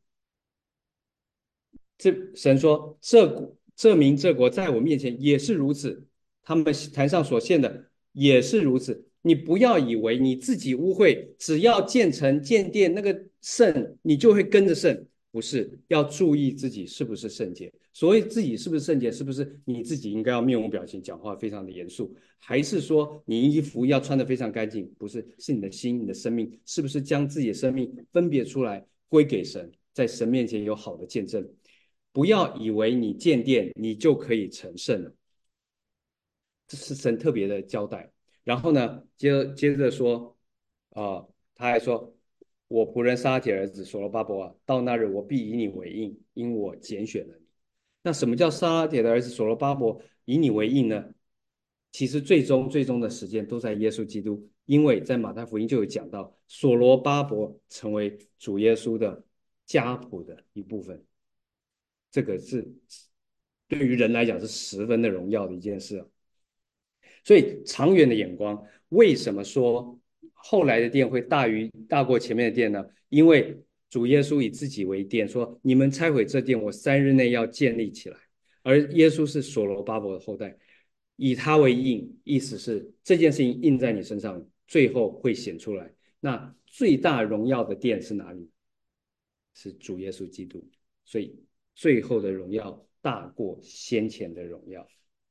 这神说这这名这国在我面前也是如此，他们坛上所献的也是如此。你不要以为你自己污秽，只要建成建殿那个圣，你就会跟着圣。不是，要注意自己是不是圣洁。所谓自己是不是圣洁，是不是你自己应该要面无表情，讲话非常的严肃，还是说你衣服要穿得非常干净？不是，是你的心、你的生命是不是将自己的生命分别出来归给神，在神面前有好的见证。不要以为你建殿，你就可以成圣了，这是神特别的交代。然后呢，接着接着说，啊、呃他还说，我仆人撒拉铁儿子所罗巴伯啊，到那日我必以你为印，因我拣选了你。那什么叫撒拉铁的儿子所罗巴伯以你为印呢？其实最终最终的时间都在耶稣基督，因为在马太福音就有讲到，所罗巴伯成为主耶稣的家谱的一部分。这个是对于人来讲是十分的荣耀的一件事啊。所以长远的眼光，为什么说后来的殿会大于大过前面的殿呢？因为主耶稣以自己为殿，说你们拆毁这殿，我三日内要建立起来。而耶稣是所罗巴伯的后代，以他为印，意思是这件事情印在你身上，最后会显出来。那最大荣耀的殿是哪里？是主耶稣基督。所以最后的荣耀大过先前的荣耀。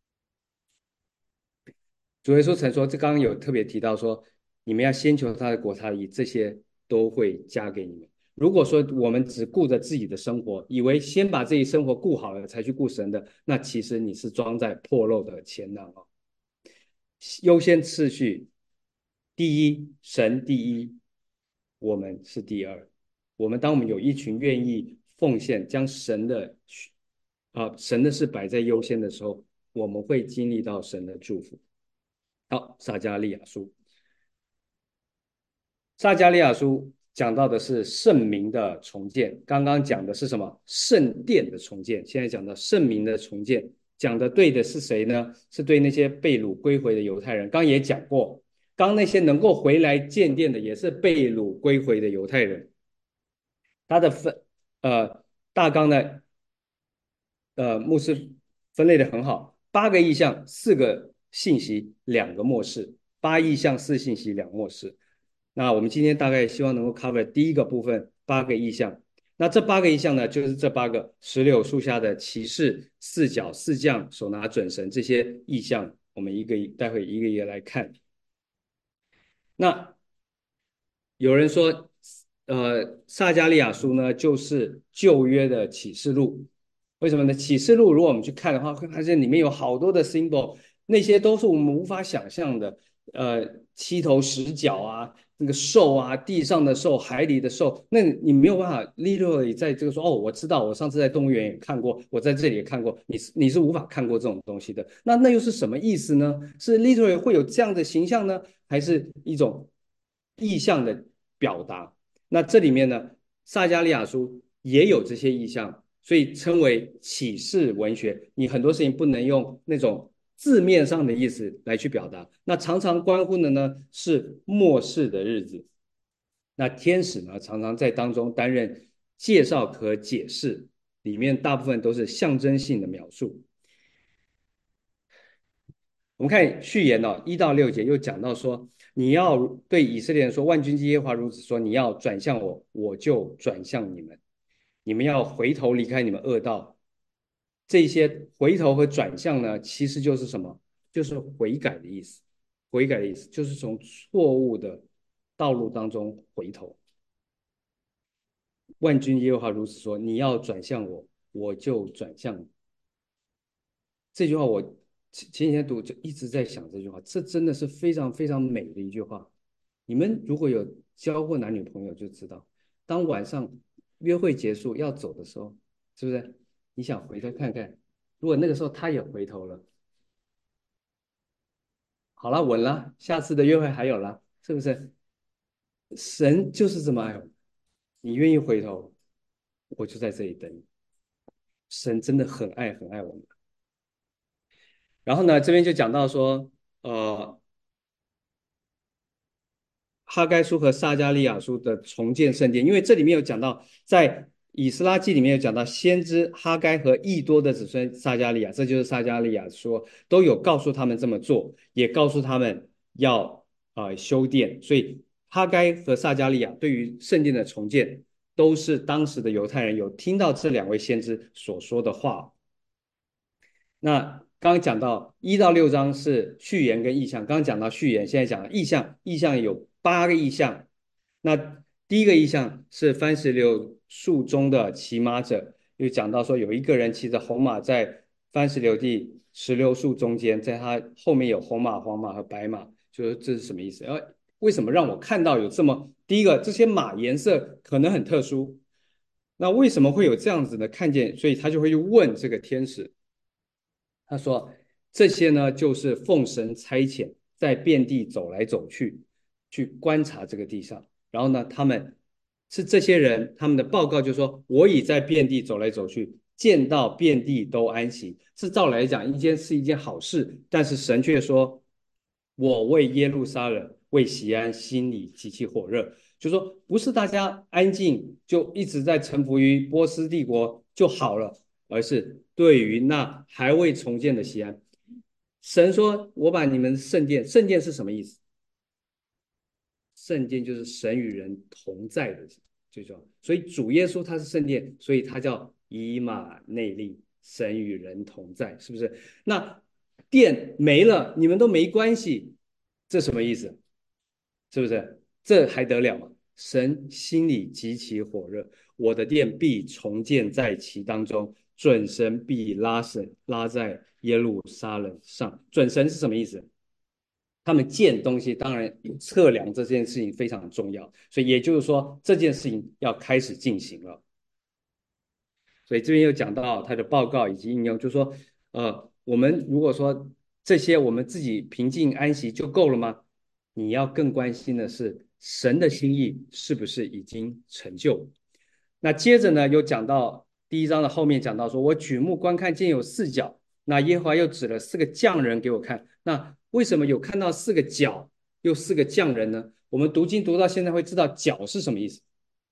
主耶稣曾说，这刚刚有特别提到说，你们要先求他的国，他的义，这些都会加给你们。如果说我们只顾着自己的生活，以为先把自己生活顾好了才去顾神的，那其实你是装在破漏的钱囊啊。优先次序，第一，神第一，我们是第二。我们当我们有一群愿意奉献，将神的啊、呃、神的事摆在优先的时候，我们会经历到神的祝福。好，撒加利亚书，撒加利亚书讲到的是圣民的重建，刚刚讲的是什么？圣殿的重建，现在讲到圣民的重建，讲的对的是谁呢？是对那些被掳归回的犹太人。刚也讲过，刚那些能够回来建殿的，也是被掳归回的犹太人。他的分呃大纲呢，呃牧师分类的很好，八个意象，四个信息，两个末世，八意象，四信息，两末世。那我们今天大概希望能够 cover 第一个部分，八个意象。那这八个意象呢，就是这八个石榴树下的骑士、四角、四将、手拿准绳这些意象，我们一个待会一个一个来看。那有人说，呃，撒加利亚书呢，就是旧约的启示录。为什么呢？启示录如果我们去看的话，会发现里面有好多的 symbol，那些都是我们无法想象的。呃，七头十角啊，那个兽啊，地上的兽，海里的兽，那你没有办法 literally 在这个说，哦，我知道，我上次在动物园也看过，我在这里也看过，你是你是无法看过这种东西的。那那又是什么意思呢？是 literally 会有这样的形象呢，还是一种意象的表达？那这里面呢，撒加利亚书也有这些意象，所以称为启示文学。你很多事情不能用那种字面上的意思来去表达。那常常关乎的呢是末世的日子。那天使呢常常在当中担任介绍和解释，里面大部分都是象征性的描述。我们看序言哦，一到六节又讲到说，你要对以色列人说，万军之耶和华如此说，你要转向我，我就转向你们。你们要回头离开你们恶道。这些回头和转向呢，其实就是什么？就是悔改的意思。悔改的意思就是从错误的道路当中回头。万军耶和华如此说，你要转向我，我就转向你。这句话我前前几天读就一直在想这句话，这真的是非常非常美的一句话。你们如果有交过男女朋友就知道，当晚上约会结束要走的时候，是不是你想回头看看？如果那个时候他也回头了，好了，稳了，下次的约会还有了，是不是？神就是这么爱我们，你愿意回头，我就在这里等你。神真的很爱很爱我们。然后呢，这边就讲到说，呃， 哈该书和撒加利亚书的重建圣殿，因为这里面有讲到，在以斯拉记里面有讲到，先知哈该和益多的子孙撒加利亚，这就是撒加利亚说都有告诉他们这么做，也告诉他们要呃修殿，所以哈该和撒加利亚对于圣殿的重建，都是当时的犹太人有听到这两位先知所说的话。那刚刚讲到一到六章是序言跟意象，刚刚讲到序言，现在讲意象，意象有八个意象。那第一个意象是番石榴树中的骑马者，又讲到说有一个人骑着红马在番石榴地石榴树中间，在他后面有红马、黄马和白马，就是这是什么意思？呃，为什么让我看到有这么第一个这些马颜色可能很特殊，那为什么会有这样子的看见？所以他就会去问这个天使。他说这些呢，就是奉神差遣，在遍地走来走去，去观察这个地上。然后呢，他们是这些人，他们的报告就说，我已在遍地走来走去，见到遍地都安息。是照来讲，一件是一件好事，但是神却说，我为耶路撒冷、为西安心里极其火热。就说不是大家安静就一直在臣服于波斯帝国就好了，而是对于那还未重建的西安，神说：“我把你们圣殿，圣殿是什么意思？圣殿就是神与人同在的，最重要。所以主耶稣他是圣殿，所以他叫以马内利，神与人同在，是不是？那殿没了，你们都没关系，这什么意思？是不是？这还得了吗？神心里极其火热，我的殿必重建在其当中，准神必拉神拉在耶路撒冷上。准神是什么意思？他们建东西，当然测量这件事情非常重要，所以也就是说这件事情要开始进行了。所以这边又讲到他的报告以及应用，就是说，呃，我们如果说这些我们自己平静安息就够了吗？你要更关心的是神的心意是不是已经成就。那接着呢，又讲到第一章的后面讲到说，我举目观看，见有四角。那耶和华又指了四个匠人给我看。那为什么有看到四个角，又四个匠人呢？我们读经读到现在会知道角是什么意思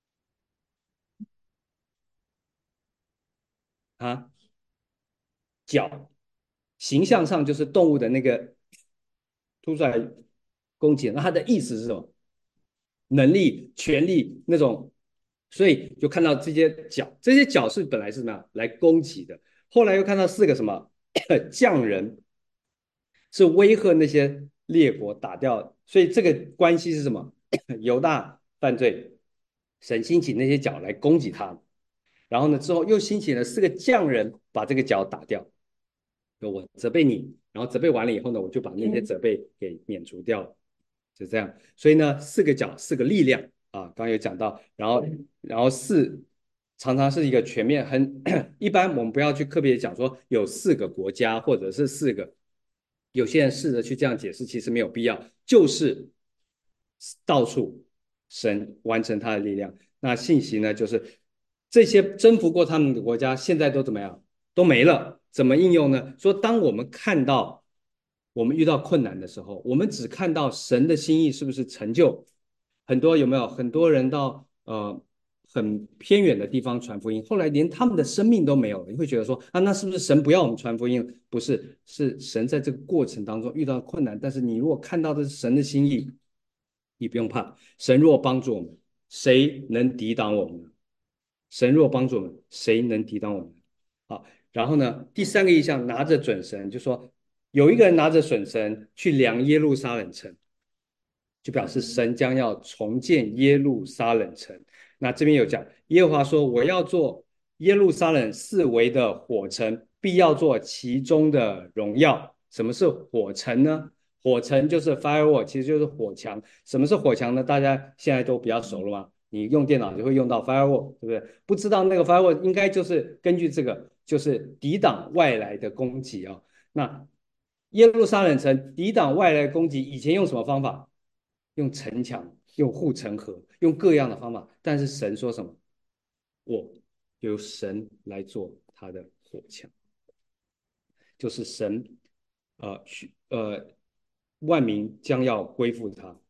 啊？角形象上就是动物的那个凸出来攻击，那它的意思是什么？能力、权力那种，所以就看到这些角，这些角是本来是什么样来攻击的，后来又看到四个什么匠人，是威吓那些列国打掉，所以这个关系是什么？犹大犯罪，神兴起那些角来攻击他，然后呢之后又兴起了四个匠人把这个角打掉，我责备你，然后责备完了以后呢，我就把那些责备给免除掉了，就这样。所以呢，四个角，四个力量啊，刚刚有讲到，然后然后四常常是一个全面很一般，我们不要去特别讲说有四个国家或者是四个，有些人试着去这样解释，其实没有必要，就是到处神完成他的力量。那信息呢，就是这些征服过他们的国家，现在都怎么样？都没了。怎么应用呢？说当我们看到我们遇到困难的时候，我们只看到神的心意是不是成就。很多有没有很多人到呃很偏远的地方传福音，后来连他们的生命都没有了。你会觉得说啊，那是不是神不要我们传福音？不是，是神在这个过程当中遇到困难，但是你如果看到的是神的心意，你不用怕。神若帮助我们，谁能抵挡我们呢？神若帮助我们，谁能抵挡我们？好，然后呢，第三个意象拿着准绳，就说有一个人拿着准绳去量耶路撒冷城，就表示神将要重建耶路撒冷城。那这边有讲，耶和华说：“我要做耶路撒冷四围的火城，必要做其中的荣耀。”什么是火城呢？火城就是 firewall，其实就是火墙。什么是火墙呢？大家现在都比较熟了嘛。你用电脑就会用到 firewall，对不对？不知道那个 firewall 应该就是根据这个，就是抵挡外来的攻击啊、哦。那耶路撒冷城抵挡外来攻击，以前用什么方法？用城墙、用护城河、用各样的方法。但是神说什么？我由神来做他的火墙，就是神，呃，呃，万民将要归附他，然后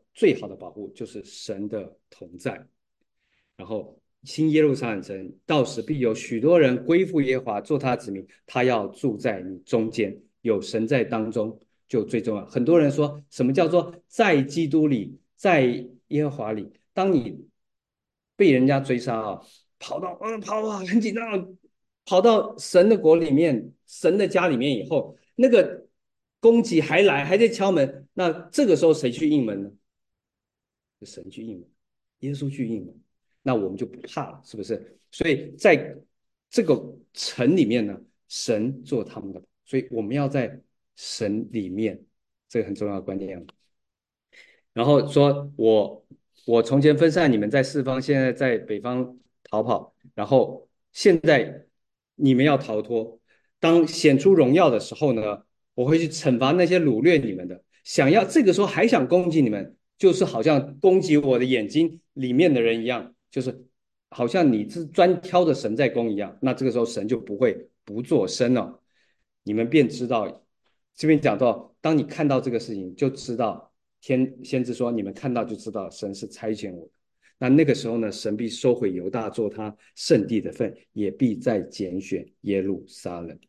最好的保护就是神的同在。然后新耶路撒冷城到时必有许多人归附耶和华，做他子民，他要住在你中间，有神在当中，就最重要。很多人说什么叫做在基督里，在耶和华里？当你被人家追杀啊，跑到嗯跑啊很紧张，跑到神的国里面，神的家里面以后，那个攻击还来，还在敲门，那这个时候谁去应门呢？神去应门，耶稣去应门，那我们就不怕了，是不是？所以在这个城里面呢，神做他们的，所以我们要在神里面，这个很重要的观念。然后说我我从前分散你们在四方，现在在北方逃跑，然后现在你们要逃脱。当显出荣耀的时候呢，我会去惩罚那些掳掠你们的。想要这个时候还想攻击你们，就是好像攻击我的眼睛里面的人一样，就是好像你是专挑着神在攻一样。那这个时候神就不会不作声了，你们便知道。这边讲到，当你看到这个事情，就知道天先知说，你们看到就知道神是差遣我的。那那个时候呢，神必收回犹大做他圣地的份，也必再拣选耶路撒冷。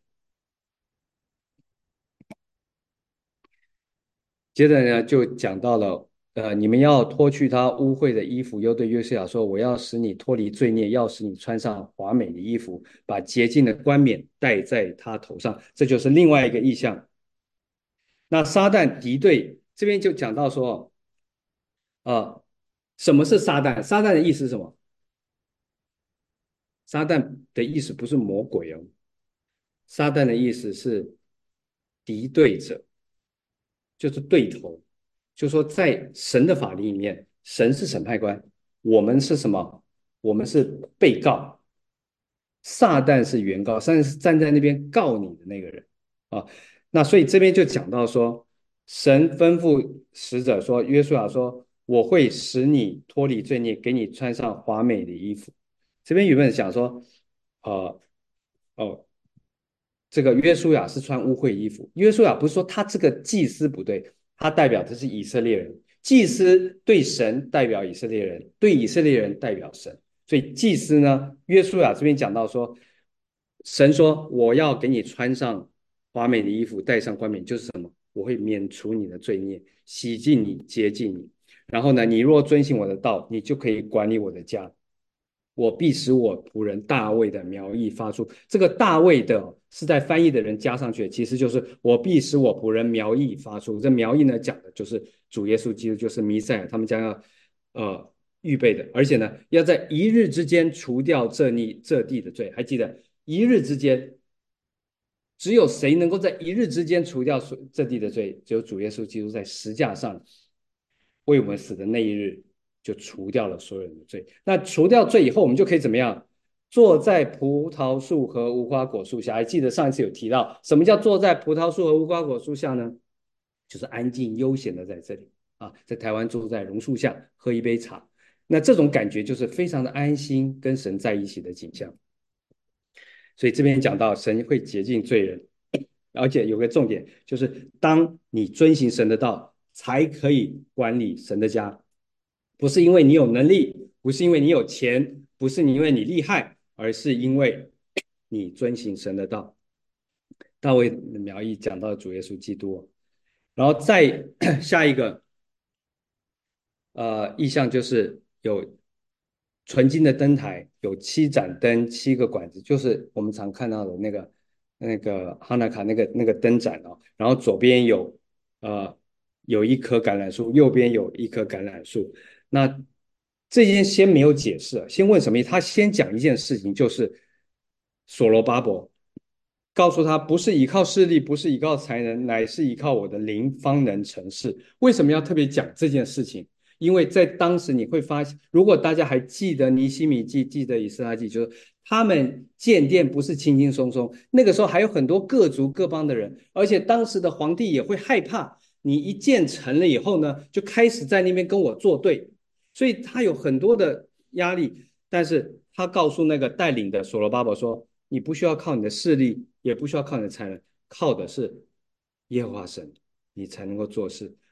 接着呢，就讲到了，呃，你们要脱去他污秽的衣服，又对约书亚说：“我要使你脱离罪孽，要使你穿上华美的衣服，把洁净的冠冕戴在他头上。”这就是另外一个意象。那撒旦敌对这边就讲到说，呃，什么是撒旦？撒旦的意思是什么？撒旦的意思不是魔鬼哦，撒旦的意思是敌对者，就是对头。就说在神的法律里面，神是审判官，我们是什么？我们是被告，撒旦是原告，撒旦是站在那边告你的那个人啊。那所以这边就讲到说，神吩咐使者说，约书亚说，我会使你脱离罪孽，给你穿上华美的衣服。这边原本想说，呃，哦，这个约书亚是穿污秽衣服。约书亚不是说他这个祭司不对，他代表的是以色列人。祭司对神代表以色列人，对以色列人代表神。所以祭司呢，约书亚这边讲到说，神说我要给你穿上华美的衣服，戴上冠冕，就是什么？我会免除你的罪孽，洗净你，洁净你。然后呢，你若遵行我的道，你就可以管理我的家。我必使我仆人大卫的苗裔发出。这个大卫的是在翻译的人加上去，其实就是我必使我仆人苗裔发出。这苗裔呢，讲的就是主耶稣基督，就是弥赛亚，他们将要呃预备的，而且呢，要在一日之间除掉这逆这地的罪。还记得一日之间，只有谁能够在一日之间除掉这地的罪？只有主耶稣基督在石架上为我们死的那一日，就除掉了所有人的罪。那除掉罪以后，我们就可以怎么样？坐在葡萄树和无花果树下。还记得上一次有提到，什么叫坐在葡萄树和无花果树下呢？就是安静悠闲的在这里啊，在台湾坐在榕树下喝一杯茶。那这种感觉就是非常的安心，跟神在一起的景象。所以这边讲到神会洁净罪人，而且有个重点，就是当你遵行神的道，才可以管理神的家。不是因为你有能力，不是因为你有钱，不是因为你厉害，而是因为你遵行神的道。大卫的苗裔讲到主耶稣基督，然后再下一个呃意象就是有纯金的灯台，有七盏灯，七个管子，就是我们常看到的那个那个哈纳卡那个那个灯盏哦。然后左边有呃有一棵橄榄树，右边有一棵橄榄树。那这件先没有解释，先问什么？他先讲一件事情，就是所罗巴伯告诉他，不是依靠势力，不是依靠才能，乃是依靠我的灵方能成事。为什么要特别讲这件事情？因为在当时你会发现，如果大家还记得尼希米记，记得以斯拉记，就是他们建殿不是轻轻松松，那个时候还有很多各族各邦的人，而且当时的皇帝也会害怕你一建成了以后呢，就开始在那边跟我作对，所以他有很多的压力。但是他告诉那个带领的所罗巴伯说，你不需要靠你的势力，也不需要靠你的才能，靠的是耶和华神，你才能够做事。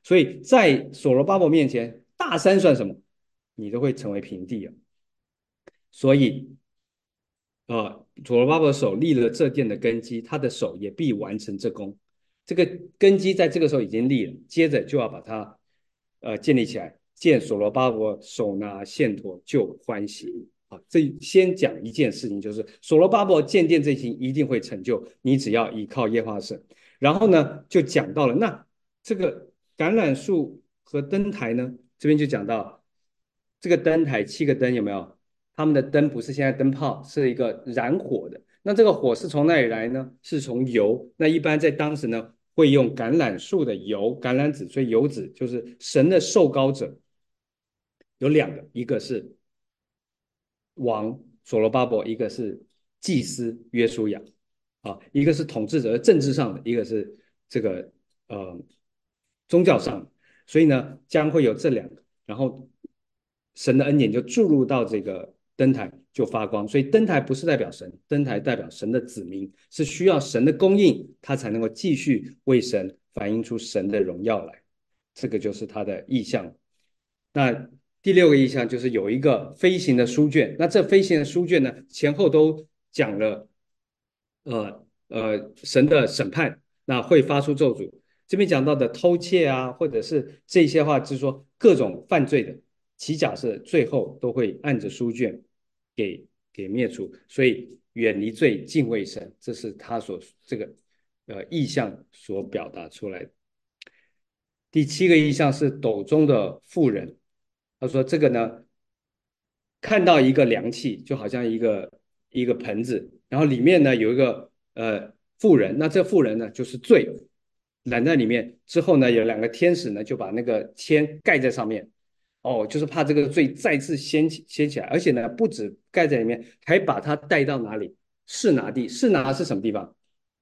所以在所罗巴伯面前，大山算什么？你都会成为平地啊。所以，呃，所罗巴伯手立了这殿的根基，他的手也必完成这功。这个根基在这个时候已经立了，接着就要把它呃建立起来。见所罗巴伯手拿线砣就欢喜。啊，这先讲一件事情，就是所罗巴伯建殿这行一定会成就，你只要依靠耶和华神。然后呢，就讲到了那这个橄榄树和灯台呢，这边就讲到这个灯台七个灯有没有？他们的灯不是现在灯泡，是一个燃火的。那这个火是从哪里来呢？是从油。那一般在当时呢，会用橄榄树的油，橄榄籽，所以油籽就是神的受膏者。有两个，一个是王所罗巴伯，一个是祭司约书亚。啊，一个是统治者政治上的，一个是这个呃宗教上的。所以呢，将会有这两个，然后神的恩典就注入到这个灯台，就发光。所以灯台不是代表神，灯台代表神的子民，是需要神的供应，他才能够继续为神反映出神的荣耀来。这个就是他的意象。那第六个意象就是有一个飞行的书卷，那这飞行的书卷呢，前后都讲了呃呃神的审判，那会发出咒诅。这边讲到的偷窃啊，或者是这些话，就是说各种犯罪的，其假设最后都会按着书卷给给灭除。所以远离罪，敬畏神，这是他所这个呃意象所表达出来的。第七个意象是斗中的妇人，他说这个呢，看到一个凉气，就好像一个一个盆子，然后里面呢有一个呃妇人，那这妇人呢就是罪揽在里面。之后呢，有两个天使呢就把那个铅盖在上面。哦，就是怕这个罪再次掀起掀起来，而且呢不止盖在里面，还把它带到哪里？示拿地。示拿是什么地方？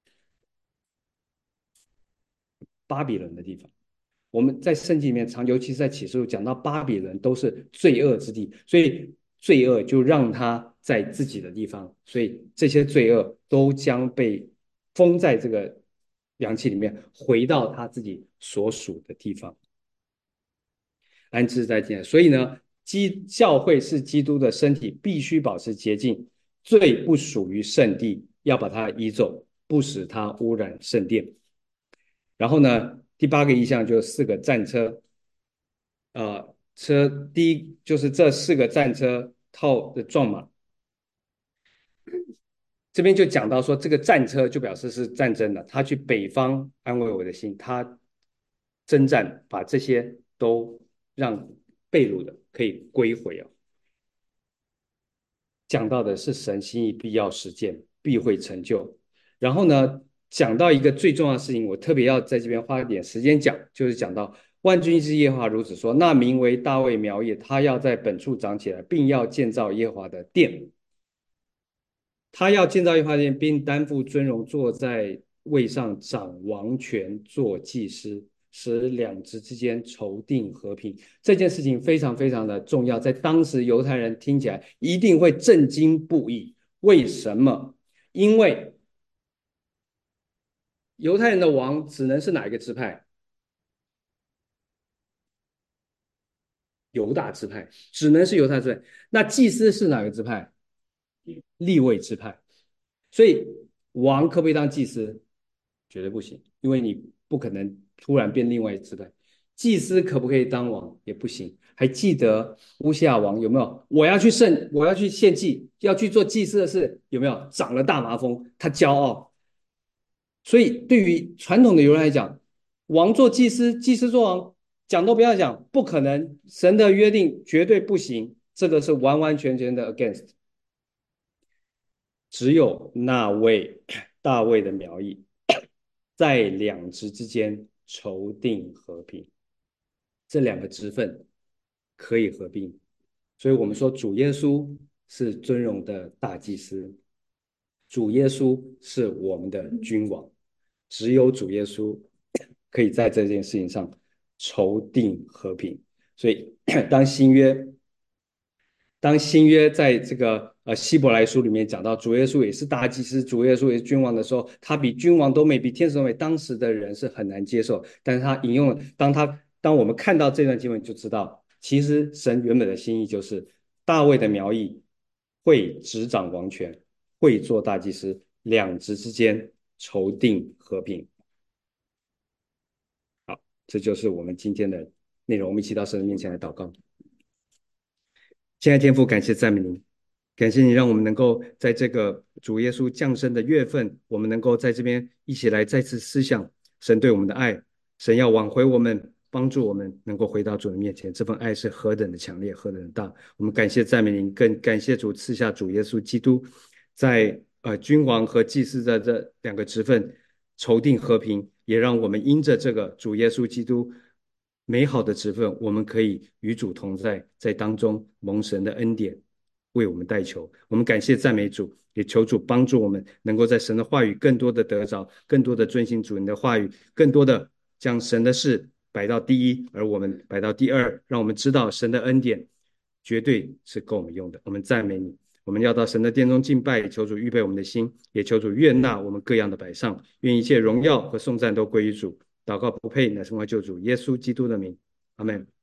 巴比伦的地方。我们在圣经里面常，尤其是在启示录讲到巴比伦都是罪恶之地，所以罪恶就让他在自己的地方，所以这些罪恶都将被封在这个阳气里面，回到他自己所属的地方，安置在地。所以呢，基教会是基督的身体，必须保持洁净，罪不属于圣地，要把它移走，不使它污染圣殿。然后呢，第八个意象就是四个战车。呃，车第一就是这四个战车套的撞马。这边就讲到说，这个战车就表示是战争了，他去北方安慰我的心，他征战把这些都让被掳的可以归回啊。讲到的是神心意必要实践，必会成就。然后呢，讲到一个最重要的事情，我特别要在这边花一点时间讲，就是讲到万军之耶和华如此说：那名为大卫苗叶，他要在本处长起来，并要建造耶和华的殿。他要建造耶和华的殿，并担负尊荣，坐在位上掌王权，做祭司，使两支之间筹定和平。这件事情非常非常的重要，在当时犹太人听起来一定会震惊不已。为什么？因为犹太人的王只能是哪一个支派？犹大支派，只能是犹太支派。那祭司是哪个支派？利未支派。所以王可不可以当祭司？绝对不行，因为你不可能突然变另外一支派。祭司可不可以当王？也不行。还记得乌西亚王有没有？我要去圣，我要去献祭，要去做祭司的事，有没有？长了大麻风，他骄傲。所以对于传统的犹太人来讲，王做祭司，祭司做王，讲都不要讲，不可能。神的约定绝对不行，这个是完完全全的 against。只有那位大卫的苗裔，在两支之间筹定和平，这两个职分可以合并。所以我们说主耶稣是尊荣的大祭司，主耶稣是我们的君王，只有主耶稣可以在这件事情上筹定和平。所以当新约当新约在这个呃希伯来书里面讲到主耶稣也是大祭司，主耶稣也是君王的时候，他比君王都美，比天使都美，当时的人是很难接受。但是他引用了，当他当我们看到这段经文，就知道其实神原本的心意就是大卫的苗裔会执掌王权，会做大祭司，两职之间筹定和平。好，这就是我们今天的内容。我们一起到神的面前来祷告。亲爱的天父，感谢赞美您，感谢你让我们能够在这个主耶稣降生的月份，我们能够在这边一起来再次思想神对我们的爱。神要挽回我们，帮助我们能够回到主的面前，这份爱是何等的强烈，何等的大。我们感谢赞美您，更感谢主赐下主耶稣基督，在呃君王和祭司的这两个职分筹定和平，也让我们因着这个主耶稣基督美好的职分，我们可以与主同在，在当中蒙神的恩典为我们代求。我们感谢赞美主，也求主帮助我们能够在神的话语更多的得着，更多的遵行主你的话语，更多的将神的事摆到第一，而我们摆到第二，让我们知道神的恩典绝对是够我们用的。我们赞美你，我们要到神的殿中敬拜，求主预备我们的心，也求主悦纳我们各样的摆上，愿一切荣耀和颂赞都归于主。祷告不配，乃是奉救主耶稣基督的名，阿门。